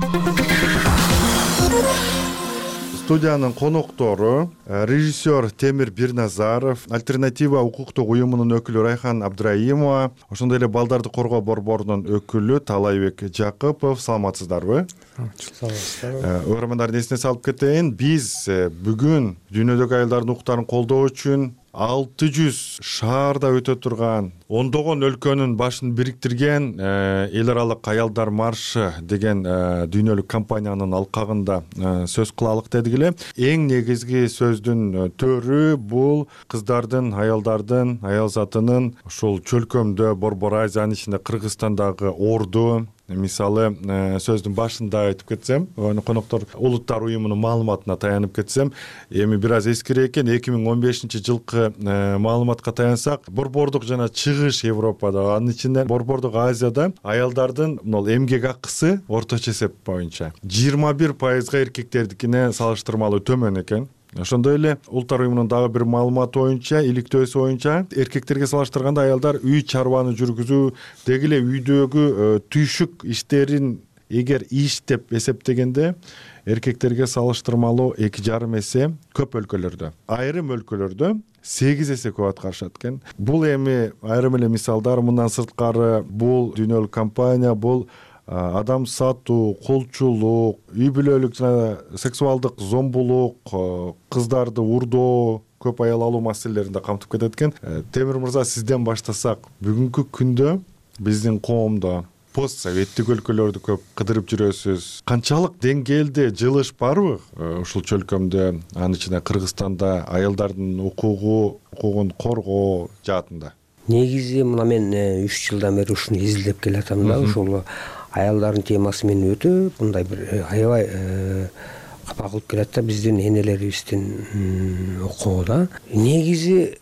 S13: Студиянын коноктору режиссер Темир Бирназаров, Альтернатива укуктук уюмунун өкүлү Райхан Абдраимова, ошондой эле балдарды коргоо борборунун өкүлү Талайбек Жакыпов. Саламатсыздарбы? Саламатсыздарбы. Угармандардын эсине салып кетейин, биз бүгүн дүйнөдөгү аялдардын укуктарын колдоо үчүн алты жүз шаарда өтө турган ондогон өлкөнүн башын бириктирген эл аралык аялдар маршы деген дүйнөлүк кампаниянын алкагында сөз кылалык дедик эле. Эң негизги сөздүн төрү бул кыздардын, аялдардын, аял затынын ушул чөлкөмдө Борбор Азиянын ичинде Кыргызстандагы орду, мисалы сөздүн башында айтып кетсем, коноктор улуттар уюмунун маалыматына таянып кетсем, эми бир аз эскире экен, эки миң он бешинчи жылкы маалыматка таянсак, борбордук жана чыгыш Европада, анын ичинде Борбордук Азияда аялдардын могул эмгек акысы орточо эсеп боюнча жыйырма бир пайызга эркектердикине салыштырмалуу төмөн экен. Ошондой эле улуттар уюмунун дагы бир маалыматы боюнча, иликтөөсү боюнча, эркектерге салыштырганда аялдар үй чарбаны жүргүзүү, деги эле үйдөгү түйшүк иштерин эгер иш деп эсептегенде эркектерге салыштырмалуу эки жарым эсе көп өлкөлөрдө. Айрым өлкөлөрдө сегиз эсе көп аткарышат экен. Бул эми айрым эле мисалдар, мындан сырткары бул дүйнөлүк компания, бул адам сатуу, кулчулук, үй бүлөлүк жана сексуалдык зомбулук, кыздарды урдоо, көп аял алуу маселелерин да камтып кетет экен. Темир мырза, сизден баштасак, бүгүнкү күндө биздин коомдо постсоветтик өлкөлөрдү көп кыдырып жүрөсүз. Канчалык деңгээлде жылыш барбы ушул чөлкөмдө, анын ичинде Кыргызстанда аялдардын укугу, укугун коргоо жаатында?
S14: Негизи мына мен үч жылдан бери ушуну изилдеп келатам да, ушул аялдардын темасы менен өтө мындай бир аябай капа кылып келет да биздин энелерибиздин укугу. Негизи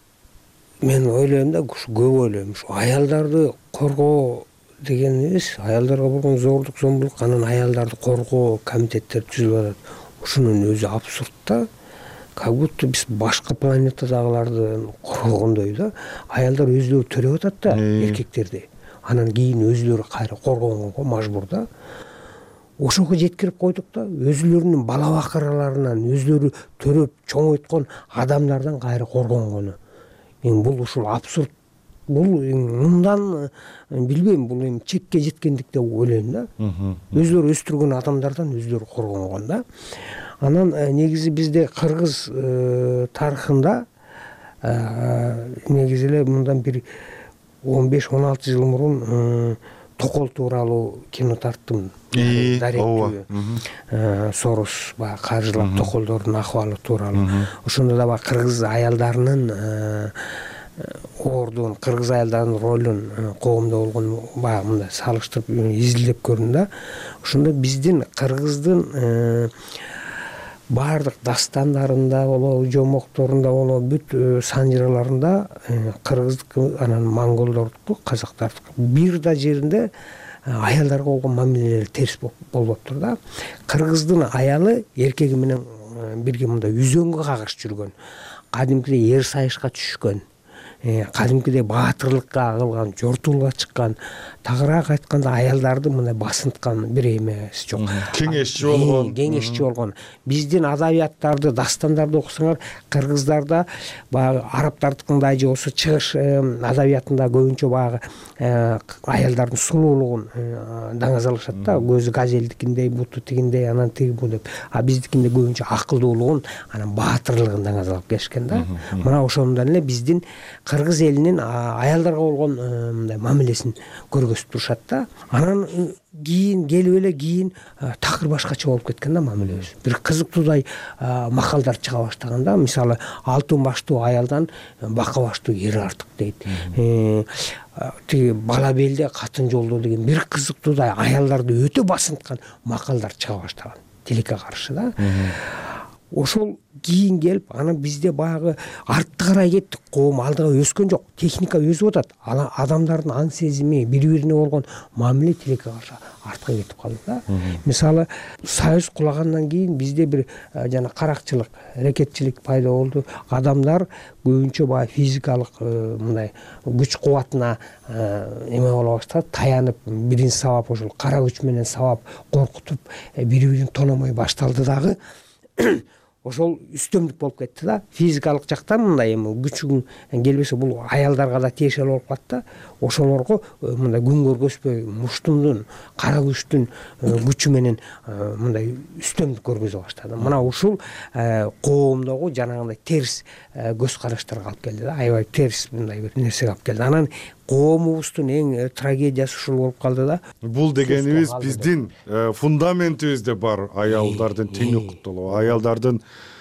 S14: мен ойлойм да, көп ойлойм, ушу аялдарды коргоо дегенибиз, аялдарга болгон зордук, зомбулук, анан аялдарды коргоо комитеттери түзүлүп атат. Ушунун өзү абсурд да. Как будто биз башка планетадагыларды коргогондой да. Аялдар өздөрү төлөп атат да эркектерди. Анан кийин өздөрү кайра коргогонго мажбур да. Ошого жеткирип койдук да, өзүлөрүнүн бала бакыраларынан өздөрү төрөп чоңойткон адамдардан кайра коргонгону. Мен бул ушул абсурд. Бул мындан билбейм, бул эми чекке жеткендик деп ойлойм да. Өздөрү өстүргөн адамдардан өздөрү коргонгон да. Анан негизи бизде кыргыз тарыхында негизи эле мындан бир он беш он алты жыл мурун токол тууралуу кино тарттым. Даректүү. Сорос баягы каржылап токолдордун акыбалы тууралуу. Ошондо да баягы кыргыз аялдарынын ордун, кыргыз аялдарынын ролун коомдо болгон баягы мындай салыштырып изилдеп көрдүм да. Ошондо биздин кыргыздын баардык дастандарында болобу, жомокторунда болобу, бүт санжыраларында кыргыздыкы, анан монголдордуку, казактардыкы бир да жеринде аялдарга болгон мамилелери терс болбоптур да. Кыргыздын аялы эркеги менен бирге мындай үзөңгө кагыш жүргөн, кадимкидей эр сайышка түшкөн, кадимкидей баатырлыкка кылган, жортуулга чыккан, тагыраак айтканда аялдарды мындай басынткан бир эмеси жок.
S13: Кеңешчи болгон.
S14: Кеңешчи болгон. Биздин адабияттарды, дастандарды окусаңар, кыргыздарда баягы арабтардыкындай же болсо чыгыш адабиятында көбүнчө баягы аялдардын сулуулугун даңазалашат да, көзү газелдикиндей, буту тигиндей, анан тиги бу деп. А биздикинде көбүнчө акылдуулугун, анан баатырлыгын даңазалап келишкен да. Мына ошондон эле биздин кыргыз элинин аялдарга болгон мындай мамилесин көргөзүп турушат да. Анан кийин келип эле кийин такыр башкача болуп кеткен да мамилебиз. Бир кызыктуудай макалдар чыга баштаган да. Мисалы, алтын баштуу аялдан бака баштуу эр артык дейт. Тиги бала белде катын жолдо деген бир кызыктуудай аялдарды өтө басынткан макалдар чыга баштаган тилекке каршы да. Ошол кийин келип, анан бизде баягы артты карай кеттик, коом алдыга өскөн жок, техника өсүп атат. Анан адамдардын аң сезими, бири-бирине болгон мамиле тилекке каршы артка кетип калды да. Мисалы, союз кулагандан кийин бизде бир жана каракчылык, рекетчилик пайда болду. Адамдар көбүнчө баягы физикалык мындай күч кубатына эме боло баштады, таянып, бирин сабап, ошол кара күч менен сабап, коркутуп, бири-бирин тономой башталды дагы. Ошол үстөмдүк болуп кетти да. Физикалык жактан мындай эми күчүң келбесе, бул аялдарга да тиешелүү болуп калат да. Ошолорго мындай күн көргөзбөй, муштумдун, кара күчтүн күчү менен мындай үстөмдүк көргөзө баштады. Мына ушул коомдогу жанагындай терс көз караштарга алып келди да. Аябай терс мындай бир нерсеге алып келди. Анан коомубуздун эң трагедиясы ушул болуп калды да.
S13: Бул дегенибиз биздин фундаментибизде бар аялдардын тең укуктуулугу, аялдардын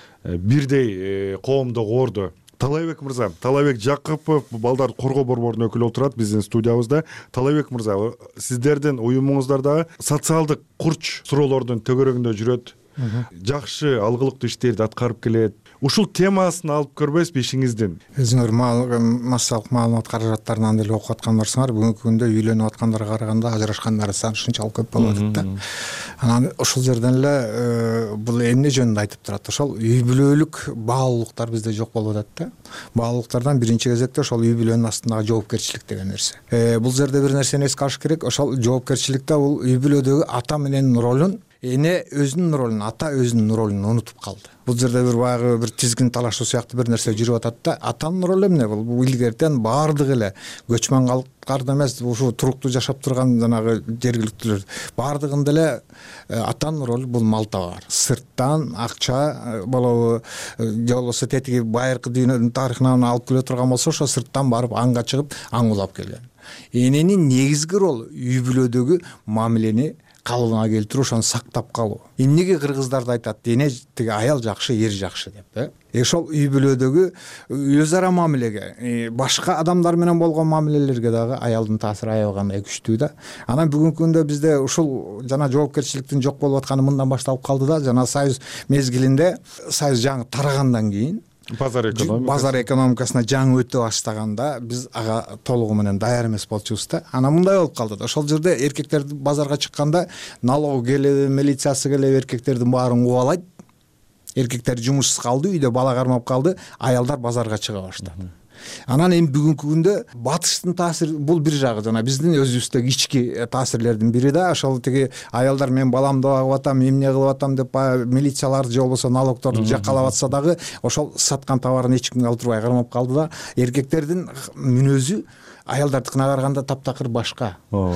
S13: бирдей коомдогу орду. Талайбек мырза, Талайбек Жакыпов балдарды коргоо борборунун өкүлү отурат биздин студиябызда. Талайбек мырза, сиздердин уюмуңуздарда социалдык курч суроолордун төгөрөгүндө жүрөт. Жакшы алгылыктуу иштерди аткарып келет. Ушул темасын алып көрбөйсүзбү ишиңиздин?
S15: Өзүңөр массалык маалымат каражаттарынан деле окуп аткандарсыңар, бүгүнкү күндө үйлөнүп аткандарга караганда ажырашкандар саны ушунчалык көп болуп атат да. Анан ошол жерден эле бул эмне жөнүндө айтып турат? Ошол үй бүлөлүк баалуулуктар бизде жок болуп атат да. Баалуулуктардан биринчи кезекте ошол үй бүлөнүн астындагы жоопкерчилик деген нерсе. Бул жерде бир нерсени эске алыш керек. Ошол жоопкерчиликте бул үй бүлөдөгү ата менен ролун, эне өзүнүн ролун, ата өзүнүн ролун унутуп калды. Бул жерде бир баягы бир тизгин талашуу сыяктуу бир нерсе жүрүп атат да. Атанын ролу эмне? Бул илгертен баардыгы эле көчмөн калктарды эмес, ушу туруктуу жашап турган жанагы жергиликтүүлөр баардыгында эле атанын ролу бул мал табар. Сырттан акча болобу, же болбосо тетиги байыркы дүйнөнүн тарыхынан алып келе турган болсо, ошо сырттан барып аңга чыгып аң улап келген. Эненин негизги ролу үй бүлөдөгү мамилени калыбына келтирүү, ошону сактап калуу. Эмнеге кыргыздарда айтат, эне тиги аял жакшы, эр жакшы деп, э? Ошол үй бүлөдөгү өз ара мамилеге, башка адамдар менен болгон мамилелерге дагы аялдын таасири аябай кандай күчтүү да. Анан бүгүнкү күндө бизде ушул жана жоопкерчиликтин жок болуп атканы мындан башталып калды да. Жана союз мезгилинде, союз жаңы тарагандан кийин
S13: базар экономикасы
S15: базар экономикасына жаңы өтө баштаганда биз ага толугу менен даяр эмес болчубуз да. Анан мындай болуп калды да. Ошол жерде эркектер базарга чыкканда налог келеби, милициясы келеби, эркектердин баарын кубалайт. Эркектер жумушсуз калды, үйдө бала кармап калды, аялдар базарга чыга баштады. Анан эми бүгүнкү күндө батыштын таасири бул бир жагы, жана биздин өзүбүздөгү ички таасирлердин бири да. Ошол тиги аялдар мен баламды багып атам, эмне кылып атам деп милицияларды же болбосо налогторду жаккалап атса дагы ошол саткан товарын эч кимге алдырбай кармап калды да. Эркектердин мүнөзү аялдардыкына караганда таптакыр башка.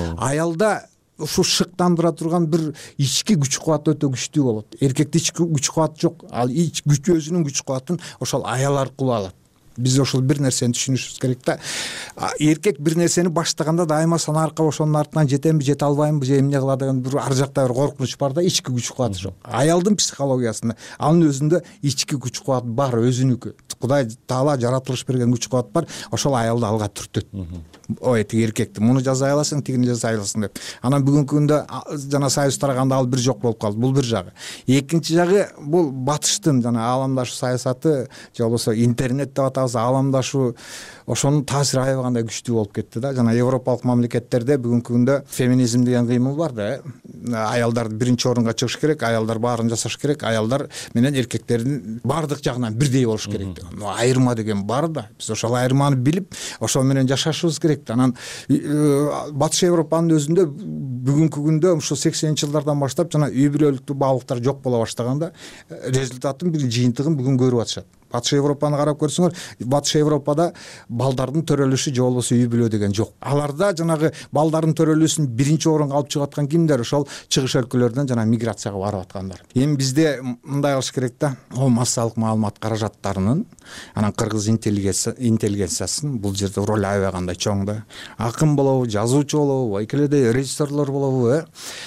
S15: Аялда ушу шыктандыра турган бир ички күч кубат өтө күчтүү болот. Эркекте ички күч кубат жок. Ал ич күч өзүнүн күч кубатын ошол аял аркылуу алат. Биз ошол бир нерсени түшүнүшүбүз керек да. Эркек бир нерсени баштаганда дайыма санааркы ошонун артынан жетемби, жете албаймбы, же эмне кылат деген бир ар жакта бир коркунуч бар да, ички күч кубаты жок. Аялдын психологиясында анын өзүндө ички күч кубат бар, өзүнүкү. Кудай Таала жаратылыш берген күч кубат бар, ошол аялды алга түртөт. Ой, тиги эркекти муну жаза аласың, тигини жаза аласың деп. Анан бүгүнкү күндө жана союз тараганда ал бир жок болуп калды. Бул бир жагы. Экинчи жагы бул батыштын жана ааламдашуу саясаты, же болбосо интернет деп атабыз, ааламдашуу, ошонун таасири аябай күчтүү болуп кетти да. Жана европалык мамлекеттерде бүгүнкү күндө феминизм деген кыймыл бар да. аялдар биринчи орунга чыгыш керек, аялдар баарын жасаш керек, аялдар менен эркектердин баардык жагынан бирдей болуш керек деген айырма деген бар да. Биз ошол айырманы билип ошол менен жашашыбыз керек. Анан Батыш Европанын өзүндө бүгүнкү күндө ушул сексенинчи жылдардан баштап жана үй бүлөлүктүү баалыктар жок боло баштаганда результатын бир жыйынтыгын бүгүн көрүп атышат. Батыш Европаны карап көрсөңөр, Батыш Европада балдардын төрөлүшү же болбосо үй бүлө деген жок. Аларда жанагы балдардын төрөлүүсүн биринчи орунга алып чыгып аткан кимдер? Ошол чыгыш өлкөлөрдөн жана миграцияга барып аткандар. Эми бизде мындай кылыш керек да, о массалык маалымат каражаттарынын, анан кыргыз интеллигенциясынын бул жерде роль аябай кандай чоң да. Акын болобу, жазуучу болобу, айкеледе режиссерлор болобу,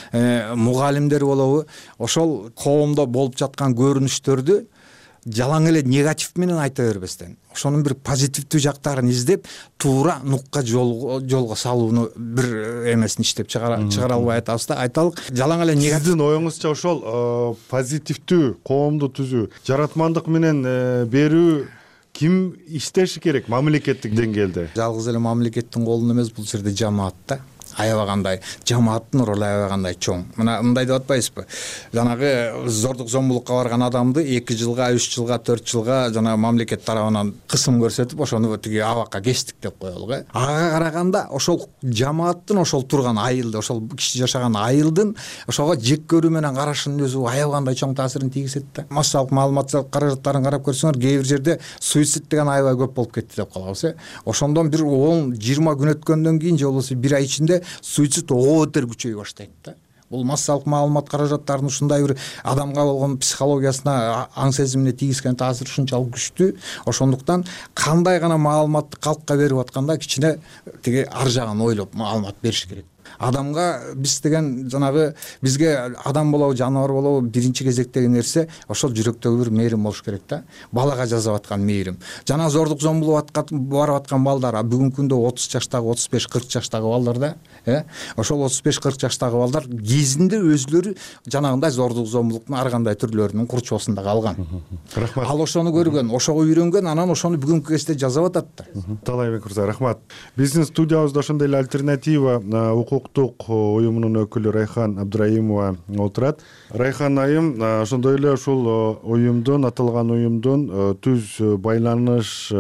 S15: э мугалимдер болобу, ошол коомдо болуп жаткан көрүнүштөрдү жалаң эле негатив менен айта бербестен, ошонун бир позитивдүү жактарын издеп, туура нукка жолго салууну бир эмесин иштеп чыгара албай атабыз да. Айталык, жалаң эле негатив.
S13: Сиздин оюңузча ошол позитивдүү коомду түзүү, жаратмандык менен берүү ким иштеши керек мамлекеттик деңгээлде?
S15: Жалгыз эле мамлекеттин колунда эмес, бул жерде жамаат да. Аябай кандай жамааттын ролу аябай кандай чоң. Мына мындай деп атпайсызбы? Жанагы зордук зомбулукка барган адамды эки жылга, үч жылга, төрт жылга жана мамлекет тарабынан кысым көрсөтүп, ошону тиги абакка кечтик деп коелук э. Ага караганда ошол жамааттын ошол турган айылды, ошол киши жашаган айылдын ошого жек көрүү менен карашынын өзү аябай кандай чоң таасирин тийгизет да. Массалык маалымат каражаттарын карап көрсөңөр, кээ бир жерде суицид деген аябай көп болуп кетти деп калабыз э. Ошондон бир он жыйырма күн өткөндөн кийин же болбосо бир ай ичинде суицид ого бетер күчөй баштайт да. Бул массалык маалымат каражаттарынын ушундай бир адамга болгон психологиясына, аң сезимине тийгизген таасири ушунчалык күчтүү. Ошондуктан кандай гана маалыматты калкка берип атканда кичине тиги ар жагын ойлоп маалымат бериш керек. Адамга биз деген жанагы бизге адам болобу, жаныбар болобу, биринчи кезектеги нерсе ошол жүрөктөгү бир мээрим болуш керек да. Балага жасап аткан мээрим. Жана зордук зомбулук барып аткан балдар, бүгүнкү күндө отуз жаштагы, отуз беш кырк жаштагы балдар да, э? Ошол отуз беш кырк жаштагы балдар кезинде өзлөрү жанагындай зордук зомбулуктун ар кандай түрлөрүнүн курчоосунда калган. Рахмат. Ал ошону көргөн, ошого үйрөнгөн, анан ошону бүгүнкү кезде жазап атат да.
S13: Талайбек мырза, рахмат. Биздин студиябызда ошондой эле альтернатива укуктук уюмунун өкүлү Райхан Абдраимова отурат. Райхан айым, ошондой эле ушул уюмдун, аталган уюмдун түз байланыш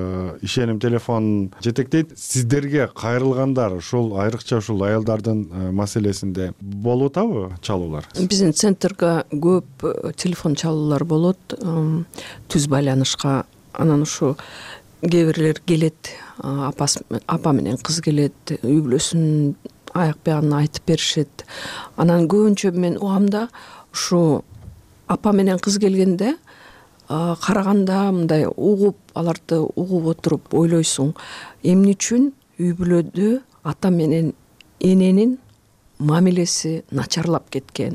S13: ишеним телефонун жетектейт. Сиздерге кайрылгандар ушул айрыкча ушул аялдардын маселесинде болуп атабы чалуулар?
S16: Биздин центрге көп телефон чалуулар болот, түз байланышка. Анан ушу кээ бирлер келет, апа менен кыз келет, үй бүлөсүнүн аяк бягын айтып беришет. Анан көбүнчө мен угамда ушу апа менен кыз келгенде караганда мындай угуп, аларды угуп отуруп ойлойсуң, эмне үчүн үй бүлөдө ата менен эненин мамилеси начарлап кеткен.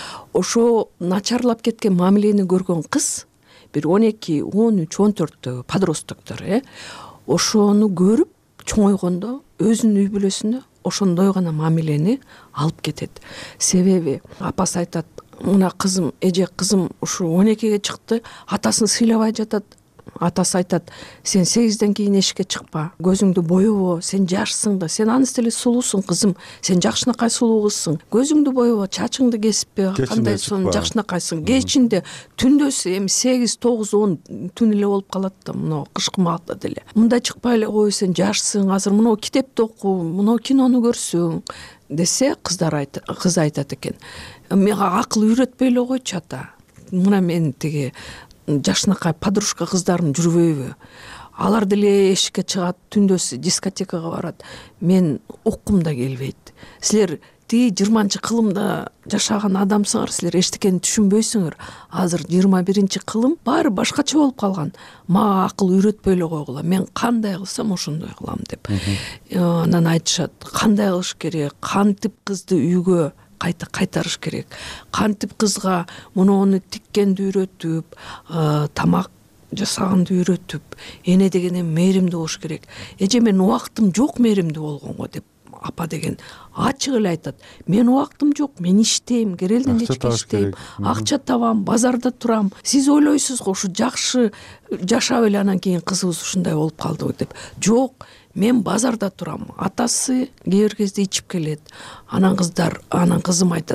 S16: Ошо начарлап кеткен мамилени көргөн кыз бир он эки, он үч, он төрттөгү подростоктор, э, ошону көрүп чоңойгондо өзүнүн үй бүлөсүнө ошондой гана мамилени алып кетет. Себеби апасы айтат, мына кызым, эже кызым ушу он экиге чыкты, атасын сыйлабай жатат. Атасы айтат, сен сегизден кийин эшикке чыкпа, көзүңдү боебо, сен жашсың да, сен анысы деле сулуусуң кызым, сен жакшынакай сулуу кызсың, көзүңдү боебо, чачыңды кесиппе, кандай сон жакшынакайсың, кечинде, түндөсү эми сегиз, тогуз, он түн эле болуп калат да, мына кышкы маалда деле. Мындай чыкпай эле кой, сен жашсың, азыр мына китепти оку, мына кинону көрсөң десе, кыздар айтат, кыз айтат экен, мага акыл үйрөтпөй эле койчу ата. Мына мен тиги жакшынакай подружка кыздарым жүрбөйбү? Алар деле эшикке чыгат, түндөсү дискотекага барат. Мен уккум да келбейт. Силер тиги жыйырманчы кылымда жашаган адамсыңар, силер эчтекени түшүнбөйсүңөр. Азыр жыйырма биринчи кылым баары башкача болуп калган. Мага акыл үйрөтпөй эле койгула. Мен кандай кылсам ошондой кылам деп. Анан айтышат, кандай кылыш керек, кантип кызды үйгө кайта кайтарыш керек, кантип кызга муну тиккенди үйрөтүп, тамак жасаганды үйрөтүп, эне деген эми мээримдүү болуш керек. Эже мен убактым жок мээримдүү болгонго деп апа деген ачык эле айтат. Мен убактым жок, мен иштейм, керелден кечке иштейм, акча табам, базарда турам. Сиз ойлойсузго ушу жакшы жашап эле анан кийин кызыбыз ушундай болуп калдыбы деп. Жок, мен базарда турам. Атасы кээ бир кезде ичип келет. Анан кыздар, анан кызым айтат,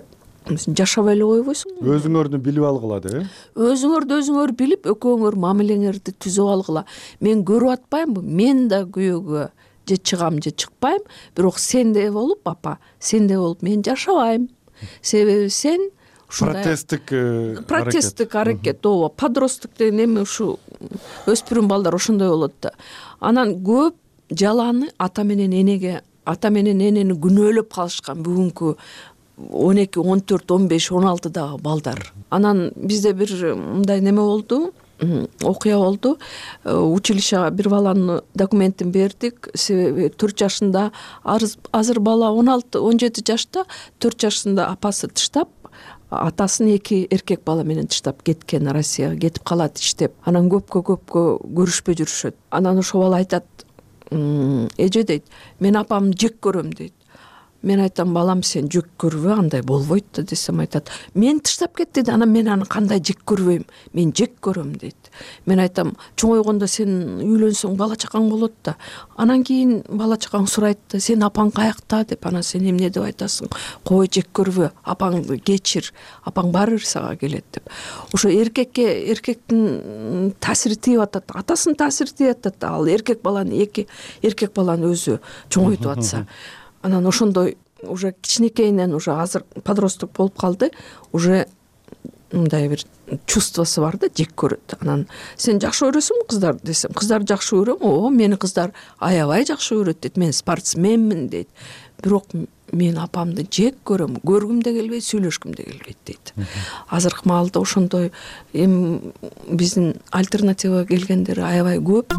S16: жашабай эле койбойсуң
S13: өзүңөрдү билип алгыла деп э
S16: өзүңөрдү өзүңөр билип экөөңөр мамилеңерди түзүп алгыла. Мен көрүп атпаймынбы, мен да күйөөгө же чыгам же чыкпайм, бирок сенде болуп апа, сенде болуп мен жашабайм. Себеби сен ушундай
S13: протесттик
S16: протесттик аракет, ооба, подросток деген эми ушу өспүрүм балдар ошондой болот да. Анан көп жалааны ата менен энеге, ата менен энени күнөөлөп калышкан бүгүнкү он эки он төрт он беш он алтыдагы балдар. Анан бизде бир мындай неме болду, окуя болду. Училищага бир баланын документин бердик. Себеби төрт жашында, азыр бала он алты он жети жашта, төрт жашында апасы тыштап, атасын эки эркек бала менен тыштап кеткен, Россияга кетип калат иштеп. Анан көпкө көпкө көрүшпөй жүрүшөт. Анан ошол бала айтат, эже дейт, мен апамды жек көрөм дейт. Мен айтам, балам, сен жек көрбө, андай болбойт да десем, айтат, мен тыштап кетти дейт. Анан мен аны кандай жек көрбөйм, мен жек көрөм дейт. Мен айтам, чоңойгондо сен үйлөнсөң бала чакаң болот да. Анан кийин бала чакаң сурайт да, сен апаң каякта деп. Анан сен эмне деп айтасың? Кой, жек көрбө, апаңды кечир, апаң баары бир сага келет деп. Ошо эркекке эркектин таасири тийип атат, атасынын таасири тийип атат. Ал эркек баланы эки эркек баланы өзү чоңойтуп атса. Анан ошондой уже кичинекейинен уже азыр подросток болуп калды, уже мындай бир чувствосу бар да, жек көрөт. Анан сен жакшы көрөсүңбү кыздар десем, кыздар жакшы көрөм. О, мени кыздар аябай жакшы көрөт дейт. Мен спортсменмин дейт. Бирок мен апамды жек көрөм, көргүм да келбейт, сүйлөшкүм да келбейт дейт. Азыркы маалда ошондой эми биздин альтернативага келгендер аябай көп.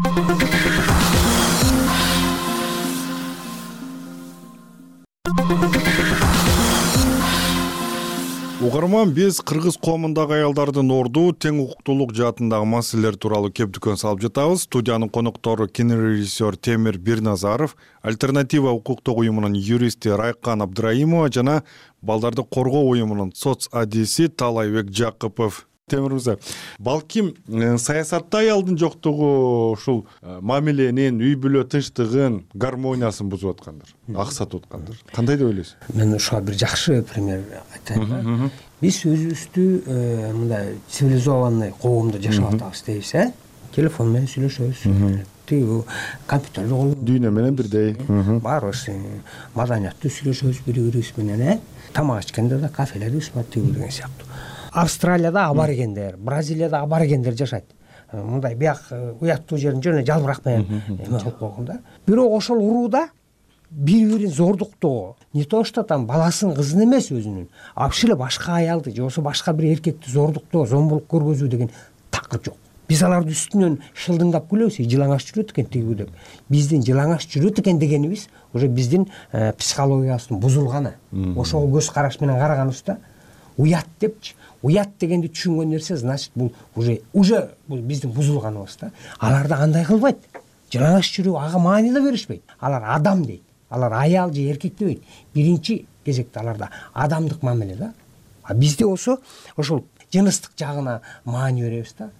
S13: Угарман, биз кыргыз коомундагы аялдардын орду, тең укуктуулук жаатындагы маселелер тууралуу кеп-дүкөн салып жатабыз. Студиянын коноктору кинорежиссер Темир Бирназаров, Альтернатива укуктук уюмунун юристи Райкан Абдраимова жана балдарды коргоо уюмунун соц адиси Талайбек Жакыпов. Темир мырза, балким саясатта аялдын жоктугу ушул мамиленин, үй бүлө тынчтыгын, гармониясын бузуп аткандыр, аксатып аткандыр. Кандай деп ойлойсуң?
S14: Мен ошого бир жакшы пример айтайын. Биз өзүбүздү мындай цивилизованный коомдо жашап атабыз дейбиз, э? Телефон менен сүйлөшөбүз. Тиги компьютерди колдонуп,
S13: дүйнө менен бирдей.
S14: Баарыбыз маданияттуу сүйлөшөбүз бири-бирибиз менен, э? Тамак ичкенде да кафелерибиз бар, тиги деген сыяктуу. Австралияда аборигендер, Бразилияда аборигендер жашайт. Мындай бияк уяттуу жерин жөн жалбырак менен эме кылып койгон да. Бирок ошол урууда бири-бирин зордуктоо, не то что там баласын, кызын эмес өзүнүн, вообще эле башка аялды же болбосо башка бир эркекти зордуктоо, зомбулук көргөзүү деген такыр жок. Биз алардын үстүнөн шылдыңдап күлөбүз, жылаңаш жүрөт экен тиги деп. Биздин жылаңаш жүрөт экен дегенибиз уже биздин психологиябыздын бузулганы. Ошого көз караш менен караганыбызда уят депчи. Уят дегенди түшүнгөн нерсе, значит, бул уже уже бул биздин бузулганыбыз да. Алар да андай кылбайт. Жылаңаш жүрүү ага маани да беришпейт. Алар адам дейт. Алар аял же эркек дебейт. Биринчи кезекте аларда адамдык мамиле да. А бизде болсо ошол жыныстык жагына маани беребиз да.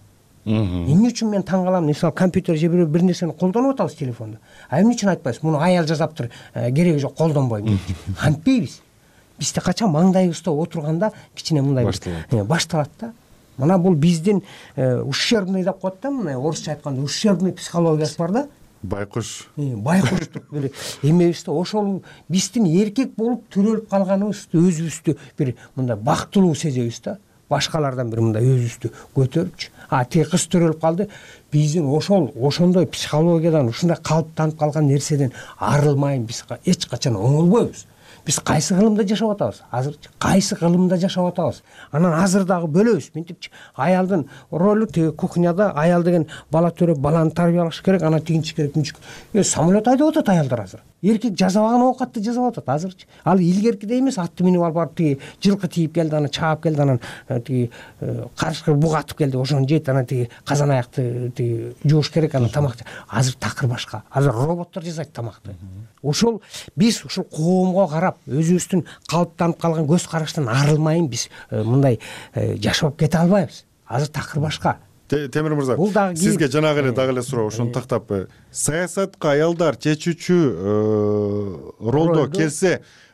S14: Эмне үчүн мен таң калам, мисалы компьютер же бир нерсени колдонуп атабыз телефонду. А эмне үчүн айтпайсыз? Муну аял жасаптыр, кереги жок, колдонбойм дейт. Антпейбиз. Бизде качан маңдайыбызда отурганда кичине мындай башталат да. Мына бул биздин ущербный деп коет да, мына орусча айтканда ущербный психологиясы бар да.
S13: Байкуш.
S14: Байкуштук бир эмебиз да. Ошол биздин эркек болуп төрөлүп калганыбызды, өзүбүздү бир мындай бактылуу сезебиз да. Башкалардан бир мындай өзүбүздү көтөрүпчү. А тиги кыз төрөлүп калды. Биздин ошол ошондой психологиядан, ушундай калыптанып калган нерседен арылмайын биз эч качан оңолбойбуз. Биз кайсы кылымда жашап атабыз? Азырчы кайсы кылымда жашап атабыз? Анан азыр дагы бөлөбүз. Мынтипчи аялдын ролу тиги кухняда аял деген бала төрөп, баланы тарбиялаш керек, анан тигинчи керек, мынчык. Э, самолет айдап атат аялдар азыр. Эркек жасабаган оокатты жасап атат азырчы. Ал илгеркидей эмес, атты минип алып барып тиги жылкы тийип келди, анан чаап келди, анан тиги карышкы бугатып келди, ошону жейт, анан тиги казан аякты тиги жууш керек, анан тамак. Азыр такыр башка. Азыр роботтор жасайт тамакты. Ошол биз ушул коомго карап, өзүбүздүн калыптанып калган көз караштан арылмайын биз мындай жашап кете албайбыз. Азыр такыр башка.
S13: Темир мырза, сизге жанагы эле дагы эле суроо, ошону тактап, саясатка аялдар чечүүчү ролдо келсе,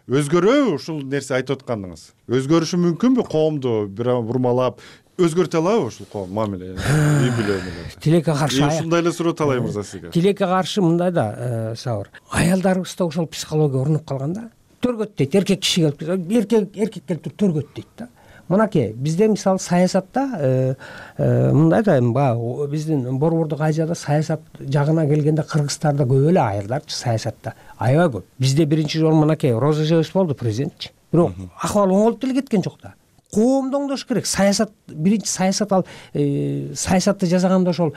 S13: өзгөрөбү ушул нерсе айтып атканыңыз? Өзгөрүшү мүмкүнбү коомду бир бурмалап өзгөртө алабы ушул коом мамиле үй бүлө менен?
S14: Тилекке каршы
S13: ушундай эле суроо Талай мырза сизге.
S14: Тилекке каршы мындай да Сабыр, аялдарыбызда ошол психология орнуп калган да. Төргөт дейт, эркек киши келип эркек эркек келип төргөт дейт да. Мынакей бизде мисалы саясатта мындай да эми баягы биздин Борбордук Азияда саясат жагына келгенде Кыргызстанда көп эле аялдарчы саясатта аябай көп. Бизде биринчи жолу мынакей Роза Жебес болду президентчи. Бирок акыбал оңолуп деле кеткен жок да. Коомду оңдош керек. Саясат биринчи саясат ал саясатты жасаганда ошол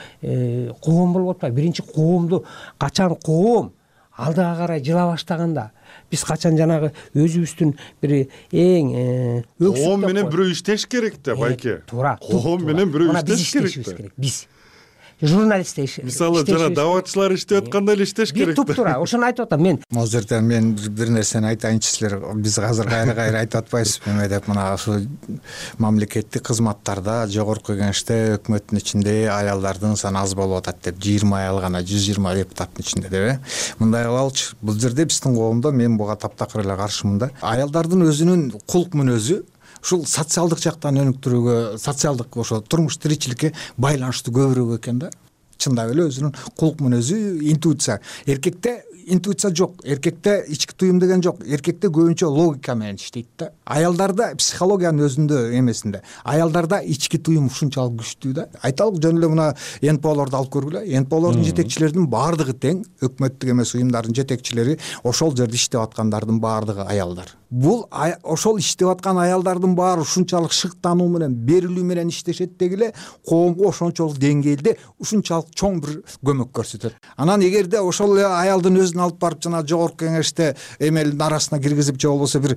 S14: коом болуп атпайбы. Биринчи коомду качан коом алдыга карай жыла баштаганда биз качан жанагы өзүбүздүн бир эң
S13: коом менен бирөө иштеш керек да байке.
S14: Туура.
S13: Коом менен бирөө иштеш керек.
S14: Биз журналисттер иш.
S13: Мисалы жана даватчылар иштеп аткандай эле иштеш керек.
S14: Туп-туура, ошону айтып атам мен.
S15: Могул жерде мен бир нерсени айтайынчы, силер биз азыр кайра-кайра айтып атпайсызбы эме деп, мына ушул мамлекеттик кызматтарда жогорку кеңеште өкмөттүн ичинде аялдардын саны аз болуп атат деп, жыйырма аял гана жүз жыйырма депутаттын ичинде деп. Мындай кылалычы, бул жерде биздин коомдо мен буга таптакыр эле каршымын да. Аялдардын өзүнүн кулк мүнөзү ушул социалдык жактан өнүктүрүүгө, социалдык ошо турмуш тиричиликке байланыштуу көбүрөөк экен да. Чындап эле өзүнүн кулк мүнөзү, интуиция. Эркекте интуиция жок, эркекте ички туюм деген жок. Эркекте көбүнчө логика менен иштейт да. Аялдарда психологиянын өзүндө эмесинде, аялдарда ички туюм ушунчалык күчтүү да. Айталык жөн эле мына эн пэ олорду алып көргүлө. эн пэ олордун жетекчилеринин баардыгы тең, өкмөттүк эмес уюмдардын жетекчилери ошол жерде иштеп аткандардын баардыгы аялдар. Бул ошол иштеп аткан аялдардын баары ушунчалык шыктануу менен, берилүү менен иштешет дегиле коомго ошончолук деңгээлде ушунчалык чоң бир көмөк көрсөтөт. Анан эгерде ошол эле аялдын өзүн алып барып жана жогорку кеңеште эмелдин арасына киргизип же болбосо бир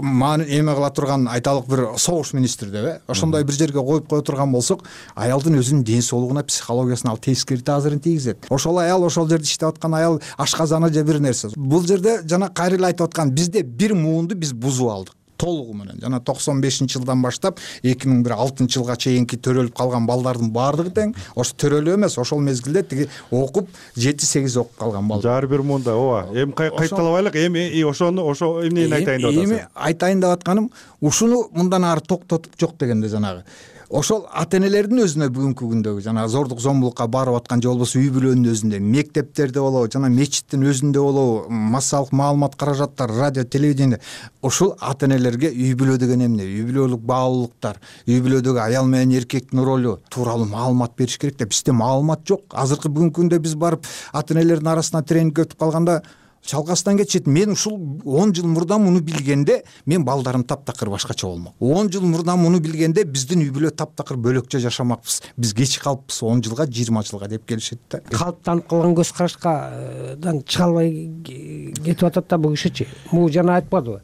S15: эме кыла турган, айталык бир согуш министри деп, ошондой бир жерге коюп кое турган болсок, аялдын өзүнүн ден соолугуна, психологиясына ал тескери таасирин тийгизет. Ошол аял, ошол жерде иштеп аткан аял ашказаны же бир нерсе. Бул жерде жана кайра эле айтып аткан, бизде бир муунду биз бузуп алдык толугу менен. Жана токсон бешинчи жылдан баштап эки миң алтынчы жылга чейинки төрөлүп калган балдардын баардыгы тең, ошо төрөлүү эмес, ошол мезгилде тиги окуп жети сегиз окуп калган балдар.
S13: Жар бир муунда, ооба. Эми кайталабайлык, эми ошону ошо эмнени айтайын деп атасыз?
S15: Эми айтайын деп атканым, ушуну мындан ары токтотуп жок дегенде жанагы ошол ата-энелердин өзүнө бүгүнкү күндөгү жана зордук зомбулукка барып аткан же болбосо үй бүлөнүн өзүндө, мектептерде болобу жана мечиттин өзүндө болобу, массалык маалымат каражаттар, радио, телевидение, ушул ата-энелерге үй бүлө деген эмне, үй бүлөлүк баалуулуктар, үй бүлөдөгү аял менен эркектин ролу тууралуу маалымат бериш керек да. Бизде маалымат жок. Азыркы бүгүнкү күндө биз барып ата-энелердин арасына тренингге өтүп калганда чалкастан кетишет. Мен ушул он жыл мурда муну билгенде мен балдарым таптакыр башкача болмок. он жыл мурда муну билгенде биздин үй бүлө таптакыр бөлөкчө жашамакпыз. Биз кеч калыппыз он жылга, жыйырма жылга деп келишет да.
S14: Калыптанып калган көз карашкадан чыга албай кетип атат да бул кишичи. Бул жана айтпадыбы?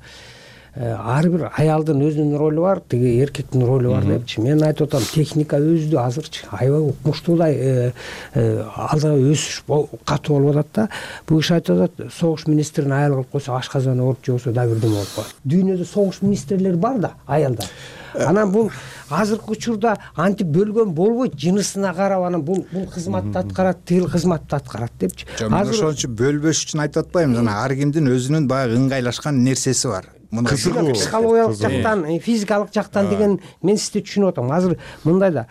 S14: Ар бир аялдын өзүнүн ролу бар, тиги эркектин ролу бар депчи. Мен айтып атам, техника өзүдө азырчы аябай укмуштуудай алдыга өсүш катуу болуп атат да. Бул киши айтып атат, согуш министрин аял кылып койсо ашказаны ооруп же болбосо да бирдеме болуп калат. Дүйнөдө согуш министрлери бар да, аялдар. Анан бул азыркы учурда антип бөлгөн болбойт, жынысына карап анан бул бул кызматты аткарат, тил кызматты аткарат депчи.
S15: Азыр ошончо бөлбөш үчүн айтып атпайм, жана ар кимдин өзүнүн баягы ыңгайлашкан нерсеси бар.
S14: Психологиялык жактан, физикалык жактан деген мен сизди түшүнүп атам. Азыр мындай да,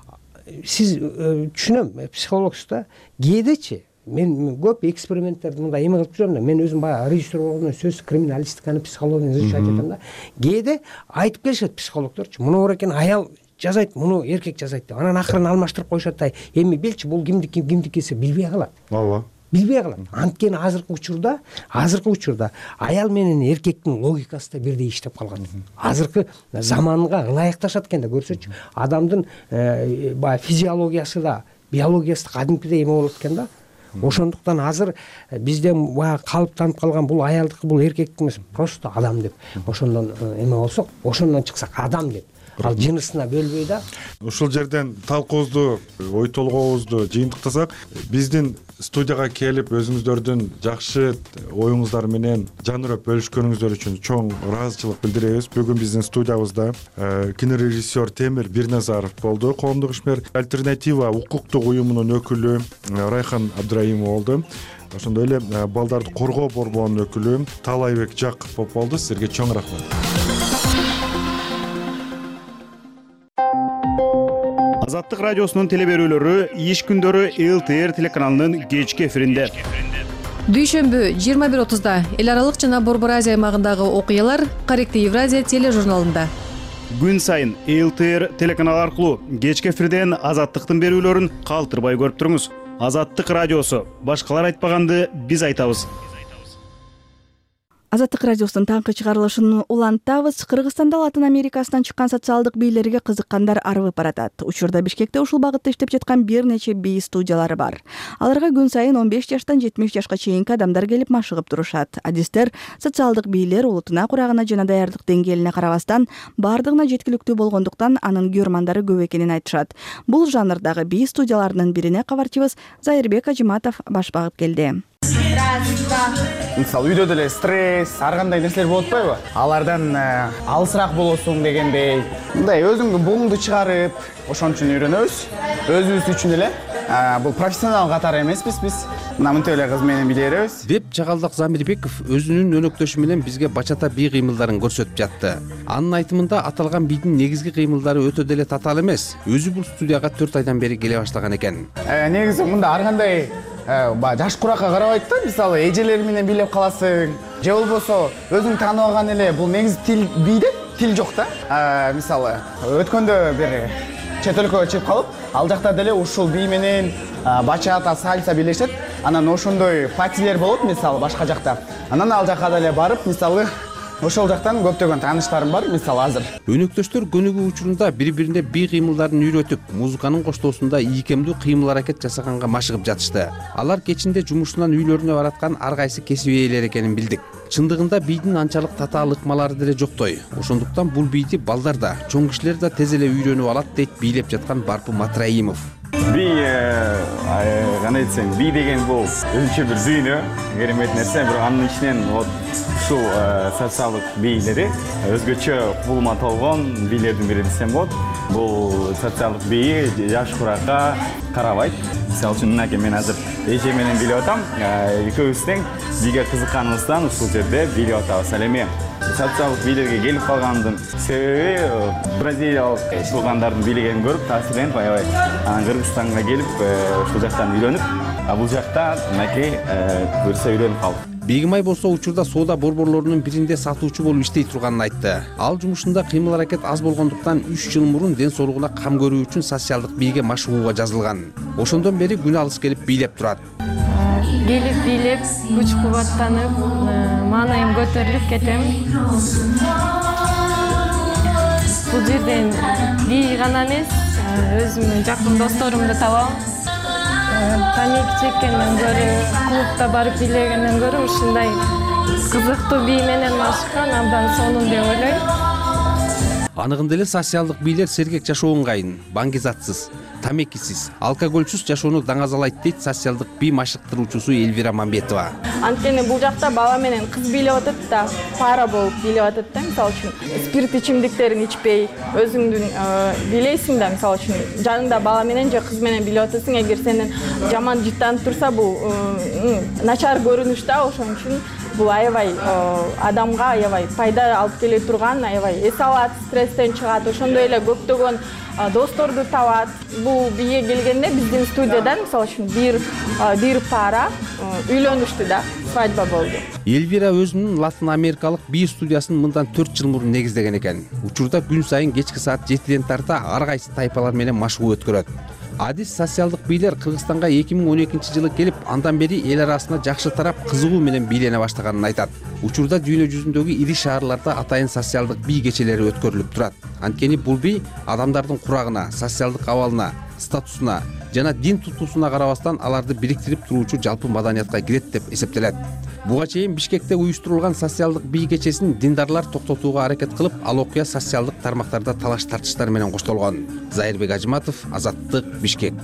S14: сиз түшүнөм, психологсуз да, кээдечи мен көп эксперименттерди мындай эме кылып жүрөм да. Мен өзүм баягы режиссер болгондон сөз криминалистиканы, психологияны изучать этем да. Кээде айтып келишет психологдорчу, муну бар экен аял жазайт, муну эркек жазайт деп. Анан акырын алмаштырып коюшат да. Эми билчи бул кимдики кимдики эсе билбей калат.
S13: Ооба.
S14: Билбей калат. Анткени азыркы учурда, азыркы учурда аял менен эркектин логикасы да бирдей иштеп калган. Азыркы заманга ылайыкташат экен да, көрсөчү. Адамдын баягы физиологиясы да, биологиясы да кадимкидей эме болот экен да. Ошондуктан азыр бизде баягы калыптанып калган бул аялдыкы, бул эркектик эмес, просто адам деп. Ошондон эме болсок, ошондон чыксак адам деп. ал жынысына бөлбөй да.
S13: Ушул жерден талкуубузду, ой толгообузду жыйынтыктасак, биздин студияга келип өзүңүздөрдүн жакшы оюңуздар менен жанырып бөлүшкөнүңүздөр үчүн чоң ыраазычылык билдиребиз. Бүгүн биздин студиябызда кинорежиссер Темир Бирназаров болду, коомдук ишмер. Альтернатива укуктук уюмунун өкүлү Райхан Абдраимов болду. Ошондой эле балдарды коргоо борборунун өкүлү Талайбек Жакупов болду. Силерге чоң рахмат.
S7: Азаттык радиосунун телеберүүлөрү иш күндөрү ЛТР телеканалынын кечки эфиринде.
S8: Дүйшөмбү жыйырма бир отузда эл аралык жана Борбор Азия аймагындагы окуялар Корректив Евразия тележурналында.
S7: Күн сайын ЛТР телеканалы аркылуу кечки эфирден Азаттыктын берүүлөрүн калтырбай көрүп туруңуз. Азаттык радиосу. Башкалар айтпаганды биз айтабыз.
S1: Азаттык радиосунун таңкы чыгарылышын улантабыз. Кыргызстанда Латын Америкасынан чыккан социалдык бийлерге кызыккандар арыбып баратат. Учурда Бишкекте ушул багытта иштеп жаткан бир нече бий студиялары бар. Аларга күн сайын он беш жаштан жетимиш жашка чейинки адамдар келип машыгып турушат. Адистер социалдык бийлер улутуна, курагына жана даярдык деңгээлине карабастан бардыгына жеткиликтүү болгондуктан анын көрмандары көп экенин айтышат. Бул жанрдагы бий студияларынын бирине кабарчыбыз Зайырбек Ажиматов баш багып келди.
S17: Мисалы үйдө деле стресс, ар кандай нерселер болуп атпайбы? Алардан алысыраак болосуң дегендей. Мындай өзүңдүн буңду чыгарып, ошон үчүн үйрөнөбүз. Өзүбүз үчүн эле. Бул профессионал катары эмеспиз биз. Мына мынтип эле кыз менен биле беребиз.
S4: Деп Жагалдак Замирбеков өзүнүн өнөктөшү менен бизге бачата бий кыймылдарын көрсөтүп жатты. Анын айтымында аталган бийдин негизги кыймылдары өтө деле татаал эмес. Өзү бул студияга төрт айдан бери келе баштаган экен.
S17: Негизи мында ар кандай жаш куракка карабайт да, мисалы эжелер менен бийлеп каласың, же болбосо өзүң таанып алган эле бул негизи тил бийде тил жок да. Мисалы өткөндө бир чет өлкөгө чыгып калып, ал жакта деле ушул бий менен бачата, сальса бийлешет. Анан ошондой патилер болот, мисалы башка жакта. Анан ал жака деле барып, мисалы ошол жактан көптөгөн тааныштарым бар, мисалы азыр.
S4: Өнөктөштөр көнүгүү учурунда бири-бирине бий кыймылдарын үйрөтүп, музыканын коштоосунда ийкемдүү кыймыл аракет жасаганга машыгып жатышты. Алар кечинде жумушунан үйлөрүнө бараткан ар кайсы кесип ээлери экенин билдик. Чындыгында бийдин анчалык татаал ыкмалары деле жоктой. Ошондуктан бул бийди балдар да, чоң кишилер да тез эле үйрөнүп алат дейт бийлеп жаткан Барпы Матраимов.
S18: Би кандай десем, бий деген бул өзүнчө бир дүйнө, керемет нерсе, бирок анын ичинен вот ушул социалдык бийлери өзгөчө кубулма толгон бийлердин бири десем болот. Бул социалдык бийи жаш куракка карабайт. Мисалы үчүн мынакей мен азыр эже менен бийлеп атам. Экөөбүз тең бийге кызыкканыбыздан ушул жерде бийлеп атабыз. Ал эми социалдык бийлерге келип калгандын себеби бразилиялык туугандардын бийлегенин көрүп таасирленип аябай анан Кыргызстанга келип ушул жактан үйрөнүп, а бул жакта мынакей көрсө үйрөнүп калдым.
S4: Бегимай болсо учурда соода борборлорунун биринде сатуучу болуп иштей турганын айтты. Ал жумушунда кыймыл аракет аз болгондуктан үч жыл мурун ден соолугуна кам көрүү үчүн социалдык бийге машыгууга жазылган. Ошондон бери күн алыс келип бийлеп турат.
S19: Келип бийлеп, күч кубаттанып, маанайым көтөрүлүп кетем. Бул жерден бий гана эмес, өзүмдүн жакын досторумду табам. Тамеки чеккенден көрө, клубда барып бийлегенден көрө ушундай кызыктуу бий менен машыккан абдан сонун деп ойлойм.
S4: Аныгында эле социалдык бийлер сергек жашоо ыңгайын, баңгизатсыз, тамекисиз, алкоголсуз жашоону даңазалайт дейт социалдык бий машыктыруучусу Элвира Мамбетова.
S20: Анткени бул жакта бала менен кыз бийлеп атат да, пара болуп бийлеп атат да, мисалы үчүн спирт ичимдиктерин ичпей, өзүңдүн бийлейсиң да, мисалы үчүн жаныңда бала менен же кыз менен бийлеп атасың, эгер сенден жаман жыттанып турса бул начар көрүнүш да, ошон үчүн бул аябай адамга аябай пайда алып келе турган, аябай эс алат, стресстен чыгат, ошондой эле көптөгөн досторду табат. Бул бийге келгенде биздин студиядан мисалы үчүн бир бир пара үйлөнүштү да, свадьба болду.
S4: Элвира өзүнүн Латын Америкалык бий студиясын мындан төрт жыл мурун негиздеген экен. Учурда күн сайын кечки саат жетиден тарта ар кайсы тайпалар менен машыгуу өткөрөт. Адис социалдык бийлер Кыргызстанга эки миң он экинчи жылы келип, андан бери эл арасына жакшы тарап кызыгуу менен бийлене баштаганын айтат. Учурда дүйнө жүзүндөгү ири шаарларда атайын социалдык бий кечелери өткөрүлүп турат. Анткени бул бий адамдардын курагына, социалдык абалына, статусуна жана дин тутуусуна карабастан аларды бириктирип туруучу жалпы маданиятка кирет деп эсептелет. Буга чейин Бишкекте уюштурулган социалдык бий кечесин диндарлар токтотууга аракет кылып, ал окуя социалдык тармактарда талаш тартыштар менен коштолгон. Зайырбек Ажыматов, Азаттык, Бишкек.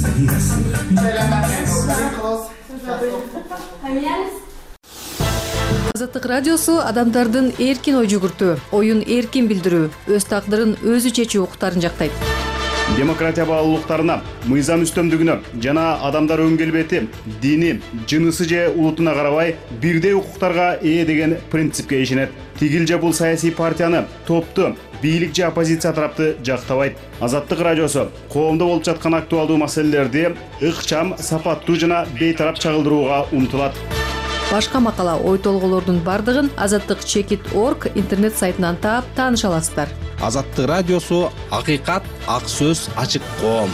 S8: Азаттык радиосу адамдардын эркин ой жүгүртүү, оюн эркин билдирүү, өз тагдырын өзү чечүү укуктарын жактайт.
S7: Демократия баалуулуктарына, мыйзам үстөмдүгүнө жана адамдар өн келбети, дини, жынысы же улутуна карабай бирдей укуктарга ээ деген принципке ишенет. Тигил же бул саясий партияны, топту, бийлик же оппозиция тарапты жактабайт. Азаттык радиосу коомдо болуп жаткан актуалдуу маселелерди ыкчам, сапаттуу жана бейтарап чагылдырууга умтулат.
S8: Башка макала, ой толголордун бардыгын азаттык чекит точка орг интернет сайтынан таап тааныша аласыздар.
S4: Азаттык радиосу акыйкат, ак сөз, ачык коом.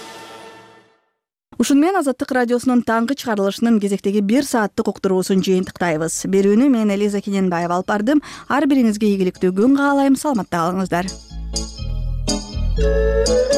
S1: Ушун менен Азаттык радиосунун таңкы чыгарылышынын кезектеги бир сааттык уктуруусун жыйынтыктайбыз. Берүүнү мен Элиза Кененбаева алып бардым. Ар бириңизге ийгиликтүү күн каалайм, саламатта калыңыздар.